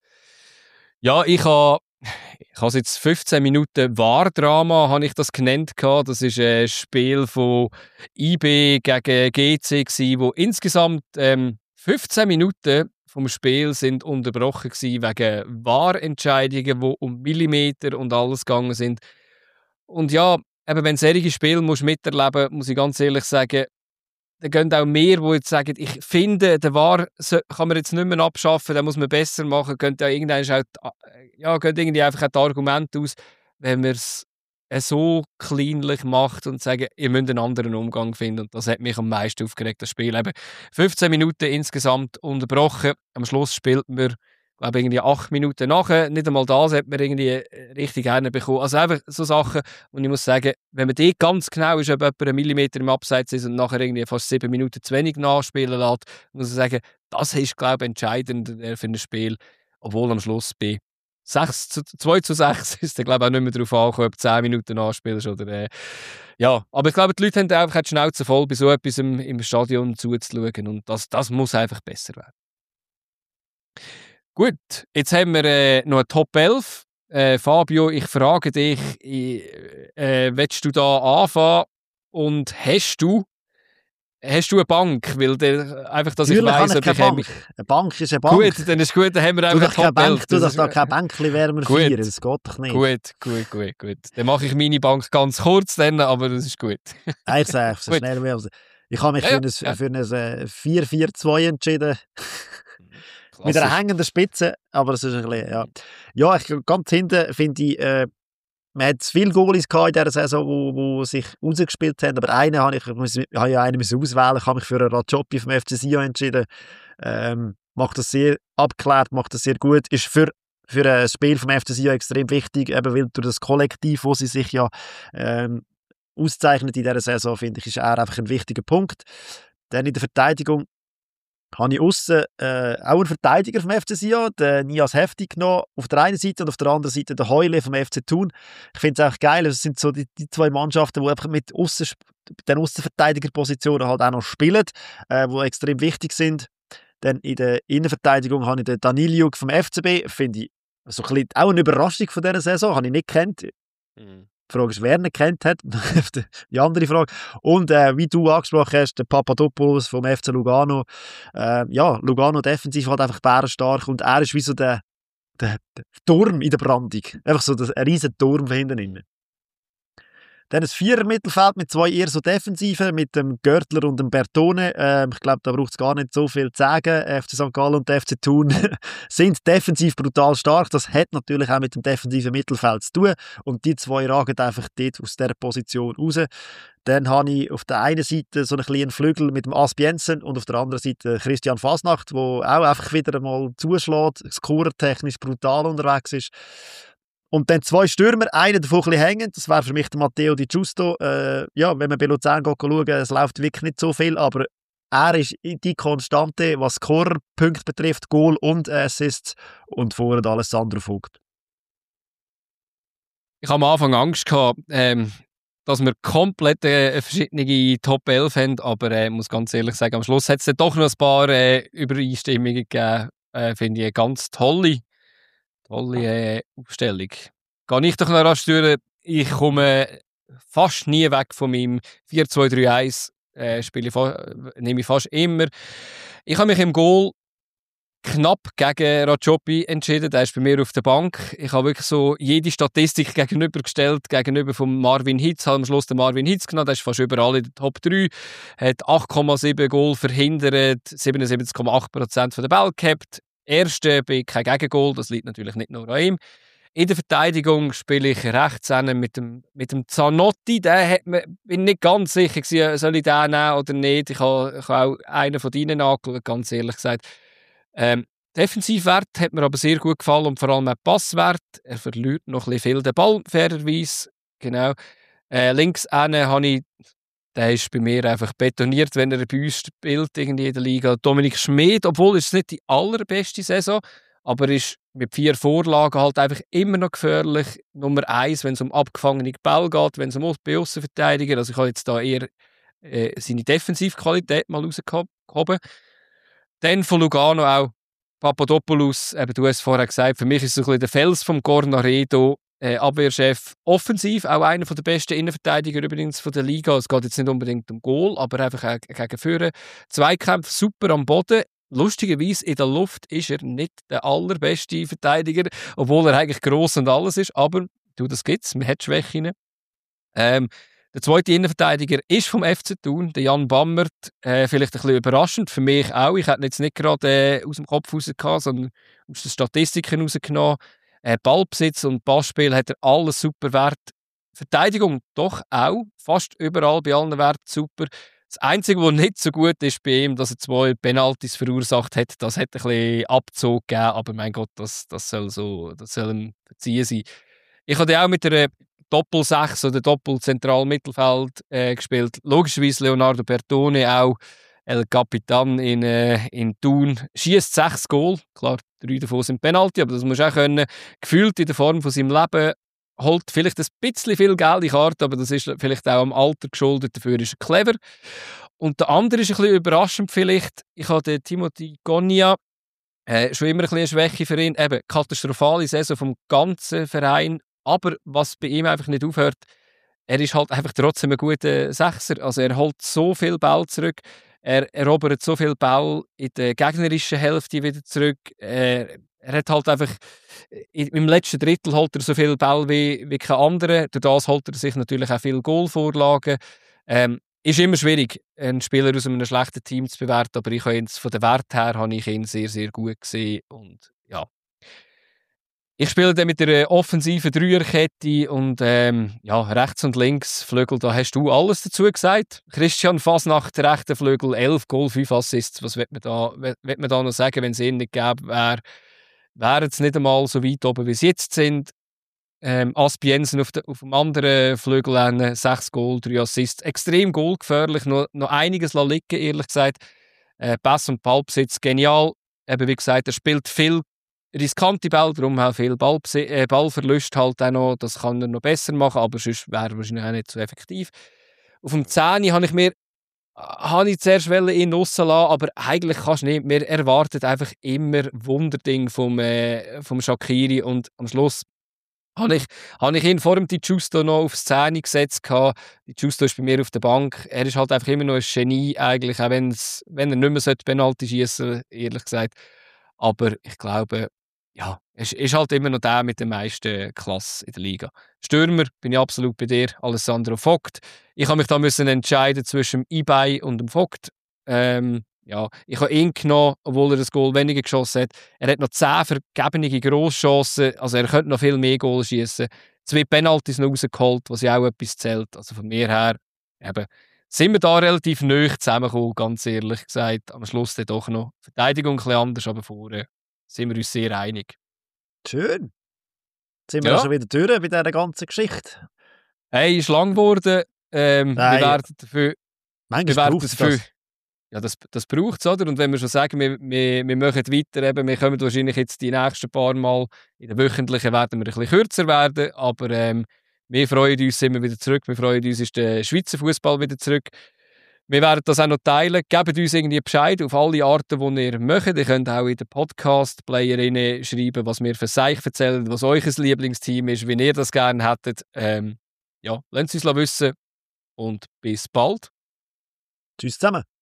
[SPEAKER 2] Ja, ich habe ich habe jetzt fünfzehn Minuten War-Drama, habe ich das genannt. Das ist ein Spiel von I B gegen G C, wo insgesamt ähm, fünfzehn Minuten vom Spiel sind unterbrochen gewesen wegen Wahrentscheidungen, die um Millimeter und alles gegangen sind. Und ja, eben, wenn solche Spiele musst miterleben, muss ich ganz ehrlich sagen, da gehen auch mehr, die jetzt sagen, ich finde, der War kann man jetzt nicht mehr abschaffen, den muss man besser machen, gehen ja irgendwann auch, ja, gehen irgendwie einfach auch die Argumente aus, wenn man es so kleinlich macht und sagen, ihr müsst einen anderen Umgang finden. Und das hat mich am meisten aufgeregt, das Spiel. Eben fünfzehn Minuten insgesamt unterbrochen. Am Schluss spielt man, glaube irgendwie acht Minuten nachher. Nicht einmal das hat man irgendwie richtig gerne bekommen. Also einfach so Sachen, und ich muss sagen, wenn man die ganz genau ist, ob jemand einen Millimeter im Abseits ist und nachher irgendwie fast sieben Minuten zu wenig nachspielen lässt, muss ich sagen, das ist, glaube ich, entscheidend für ein Spiel. Obwohl am Schluss bei sechs zu, zwei zu sechs ist dann, glaube ich, auch nicht mehr darauf angekommen, ob du zehn Minuten nachspielst oder äh, ja, aber ich glaube, die Leute haben einfach die Schnauze voll, bei so etwas im, im Stadion zuzuschauen und das, das muss einfach besser werden. Gut, jetzt haben wir äh, noch eine Top elf. Äh, Fabio, ich frage dich, äh, willst du da anfangen und hast du Hast du eine Bank? Weil der, einfach, dass
[SPEAKER 1] Natürlich
[SPEAKER 2] ich weiss,
[SPEAKER 1] ob ich keine Bank. Eine Bank ist eine Bank.
[SPEAKER 2] Gut, dann ist gut, dann haben wir einfach
[SPEAKER 1] eine Top elf. Du darfst da kein Bänkchen während wir
[SPEAKER 2] gut.
[SPEAKER 1] feiern, das geht doch nicht.
[SPEAKER 2] Gut, gut, gut, gut. Dann mache ich meine Bank ganz kurz, dann, aber das ist gut.
[SPEAKER 1] Ich sage so schnell wie also. Ich habe mich ja, für ein, ja. für ein vier vier zwei entschieden. Mit einer hängenden Spitze, aber es ist ein bisschen, ja. Ja, ich, ganz hinten finde ich, äh, man hat viele Goalies in dieser Saison, wo, wo sich rausgespielt haben, aber einen habe ich, ich, muss, ich habe ja einen auswählen, ich habe mich für einen Rajopi vom F C Sion entschieden. Ähm, macht das sehr abgeklärt, macht das sehr gut, ist für, für ein Spiel vom F C Sion extrem wichtig, eben weil durch das Kollektiv, wo sie sich ja ähm, auszeichnet in dieser Saison, finde ich, ist er einfach ein wichtiger Punkt. Dann in der Verteidigung habe ich aussen äh, auch einen Verteidiger vom F C Sion, den Nias Hefti, genommen, auf der einen Seite und auf der anderen Seite den Heule vom F C Thun. Ich finde es auch geil, es sind so die, die zwei Mannschaften, die einfach mit Aussen, den Aussenverteidigerpositionen halt auch noch spielen, äh, die extrem wichtig sind. Dann in der Innenverteidigung habe ich den Daniliuk vom F C B, finde ich so ein bisschen, auch eine Überraschung von dieser Saison, habe ich nicht gekannt. Mhm. Die Frage ist, wer ihn kennt hat. Die andere Frage. Und äh, wie du angesprochen hast, der Papadopoulos vom F C Lugano. Äh, ja, Lugano defensiv halt einfach bärenstark und er ist wie so der, der, der Turm in der Brandung. Einfach so ein riesen Turm von hinten innen. Dann ein Vierer-Mittelfeld mit zwei eher so Defensiven, mit dem Görtler und dem Bertone. Ähm, ich glaube, da braucht es gar nicht so viel zu sagen. F C Sankt Gallen und F C Thun sind defensiv brutal stark. Das hat natürlich auch mit dem defensiven Mittelfeld zu tun. Und die zwei ragen einfach dort aus dieser Position raus. Dann habe ich auf der einen Seite so einen kleinen Flügel mit dem Asp Jensen und auf der anderen Seite Christian Fasnacht, der auch einfach wieder einmal zuschlägt, scorertechnisch brutal unterwegs ist. Und dann zwei Stürmer, einer davon ein bisschen hängend, das wäre für mich der Matteo Di Giusto. Äh, ja, wenn man bei Luzern schaut, es läuft wirklich nicht so viel, aber er ist die Konstante, was Scorerpunkte betrifft, Goal und Assists und vorher Alessandro Vogt.
[SPEAKER 2] Ich habe am Anfang Angst gehabt, ähm, dass wir komplett äh, verschiedene Top elf haben, aber ich äh, muss ganz ehrlich sagen, am Schluss hat es doch noch ein paar äh, Übereinstimmungen gegeben. Äh, finde ich eine ganz tolle Tolle äh, Aufstellung. Gehe ich doch noch rasch durch. Ich komme fast nie weg von meinem vier zwei drei eins. Äh, spiele ich fa- nehme ich fast immer. Ich habe mich im Goal knapp gegen Rajopi entschieden. Der ist bei mir auf der Bank. Ich habe wirklich so jede Statistik gegenübergestellt, gegenüber von Marvin Hitz. Ich habe am Schluss den Marvin Hitz genommen. Der ist fast überall in der Top drei. Hat acht Komma sieben Goal verhindert, siebenundsiebzig Komma acht Prozent von der Ball gehabt. Erste bin kein Gegengol, das liegt natürlich nicht nur an ihm. In der Verteidigung spiele ich rechts mit dem, mit dem Zanotti. Der hat mir, bin nicht ganz sicher gewesen, soll ich den nehmen oder nicht. Ich habe, ich habe auch einen von deinen angeschaut, ganz ehrlich gesagt. Ähm, Defensivwert hat mir aber sehr gut gefallen und vor allem auch Passwert. Er verliert noch ein bisschen viel den Ball, fairerweise. Genau. Äh, links hinten habe ich, der ist bei mir einfach betoniert, wenn er bei uns spielt irgendwie in der Liga. Dominik Schmid, obwohl es nicht die allerbeste Saison, aber ist mit vier Vorlagen halt einfach immer noch gefährlich. Nummer eins, wenn es um abgefangene Bälle geht, wenn es um bei Aussenverteidiger. Also ich habe jetzt da eher äh, seine Defensivqualität mal rausgehoben. Dann von Lugano auch Papadopoulos, eben, du hast es vorher gesagt, für mich ist es so ein bisschen der Fels vom Cornaredo, äh, Abwehrchef, offensiv, auch einer der besten Innenverteidiger übrigens von der Liga. Es geht jetzt nicht unbedingt um Goal, aber einfach auch gegen Führen. Zweikämpfe super am Boden. Lustigerweise in der Luft ist er nicht der allerbeste Verteidiger, obwohl er eigentlich gross und alles ist, aber du, das gibt's, man hat Schwächen. Ähm, Der zweite Innenverteidiger ist vom F C Thun, der Jan Bammert. Äh, vielleicht ein bisschen überraschend, für mich auch. Ich hätte ihn jetzt nicht gerade äh, aus dem Kopf raus gehabt, sondern aus den Statistiken rausgenommen. Äh, Ballbesitz und Passspiel hat er alles super Wert. Verteidigung doch auch, fast überall bei allen Werten super. Das Einzige, was nicht so gut ist bei ihm, dass er zwei Penalties verursacht hat, das hat ein bisschen Abzug gegeben, aber mein Gott, das, das soll so, das soll ihm verziehen sein. Ich habe auch mit der Doppel-Sechs oder Doppel-Zentral-Mittelfeld äh, gespielt. Logischerweise Leonardo Bertone, auch El Capitan in, äh, in Thun. Schießt sechs Goal. Klar, drei davon sind Penalty, aber das muss auch können. Gefühlt in der Form von seinem Leben. Holt vielleicht ein bisschen viel Geld in Karte, aber das ist vielleicht auch am Alter geschuldet. Dafür ist er clever. Und der andere ist ein bisschen überraschend vielleicht. Ich habe den Timothy Gonia, äh, schon immer ein bisschen eine Schwäche für ihn. Eben, katastrophale Saison vom ganzen Verein. Aber was bei ihm einfach nicht aufhört, er ist halt einfach trotzdem ein guter Sechser. Also er holt so viel Ball zurück, er erobert so viel Ball in der gegnerischen Hälfte wieder zurück. Er, er hat halt einfach, im letzten Drittel holt er so viel Ball wie, wie kein anderer. Durch das holt er sich natürlich auch viele Goalvorlagen. Ähm, ist immer schwierig, einen Spieler aus einem schlechten Team zu bewerten, aber ich habe ihn, von der Wert her habe ich ihn sehr, sehr gut gesehen und ja. Ich spiele dann mit einer offensiven Dreierkette und ähm, ja, rechts und links Flügel, da hast du alles dazu gesagt. Christian Fasnacht, rechter Flügel, elf Goal, fünf Assists. Was wird man da, wird man da noch sagen, wenn es ihn nicht gäbe, wäre wären es nicht einmal so weit oben, wie sie jetzt sind. Ähm, Asp Jensen auf, de, auf dem anderen Flügel, sechs Goal, drei Assists. Extrem goalgefährlich, noch, noch einiges liegen, ehrlich gesagt. Äh, Pass und Ballbesitz, genial. Eben wie gesagt, er spielt viel riskante Ball, darum auch viel Ball, äh, Ballverlust halt auch noch. Das kann er noch besser machen, aber sonst wäre er wahrscheinlich auch nicht so effektiv. Auf dem zehn habe ich mir habe ich zuerst ihn rauslassen, aber eigentlich kannst du nicht. Wir erwarten einfach immer Wunderding vom, äh, vom Shaqiri und am Schluss Habe ich, habe ich ihn vor dem Di Giusto noch auf Szene gesetzt gehabt. Di Giusto ist bei mir auf der Bank. Er ist halt einfach immer noch ein Genie eigentlich, auch wenn's, wenn er nicht mehr Penalty schießen sollte, ehrlich gesagt. Aber ich glaube, ja, er ist, ist halt immer noch der mit der meisten Klasse in der Liga. Stürmer bin ich absolut bei dir, Alessandro Vogt. Ich habe mich da müssen entscheiden zwischen dem Ibay und dem Vogt. Ähm, ja, ich habe ihn genommen, obwohl er das Goal weniger geschossen hat. Er hat noch zehn vergebene Grosschancen, also er könnte noch viel mehr Goal schießen. Zwei Penaltys noch rausgeholt, was ja auch etwas zählt. Also von mir her eben, sind wir da relativ neu zusammengekommen, ganz ehrlich gesagt. Am Schluss dann doch noch. Verteidigung ein bisschen anders, aber vorne sind wir uns sehr einig.
[SPEAKER 1] Schön. Jetzt sind wir
[SPEAKER 2] Ja.
[SPEAKER 1] ja schon wieder durch bei dieser ganzen Geschichte.
[SPEAKER 2] Hey, ist lang geworden. Ähm, wir
[SPEAKER 1] Nein.
[SPEAKER 2] werden dafür...
[SPEAKER 1] Manchmal
[SPEAKER 2] wir werden
[SPEAKER 1] braucht es
[SPEAKER 2] dafür
[SPEAKER 1] das.
[SPEAKER 2] Ja, das, das braucht es, oder? Und wenn wir schon sagen, wir, wir, wir machen weiter, eben, wir kommen wahrscheinlich jetzt die nächsten paar Mal, in den wöchentlichen werden wir ein bisschen kürzer werden, aber ähm, wir freuen uns, sind wir wieder zurück, wir freuen uns, ist der Schweizer Fußball wieder zurück. Wir werden das auch noch teilen, gebt uns irgendwie Bescheid auf alle Arten, die ihr möchtet. Ihr könnt auch in den Podcast-Playerinnen schreiben, was wir für Seich erzählen, was euer Lieblingsteam ist, wie ihr das gerne hättet. Ähm, ja, lasst es uns wissen und bis bald.
[SPEAKER 1] Tschüss zusammen.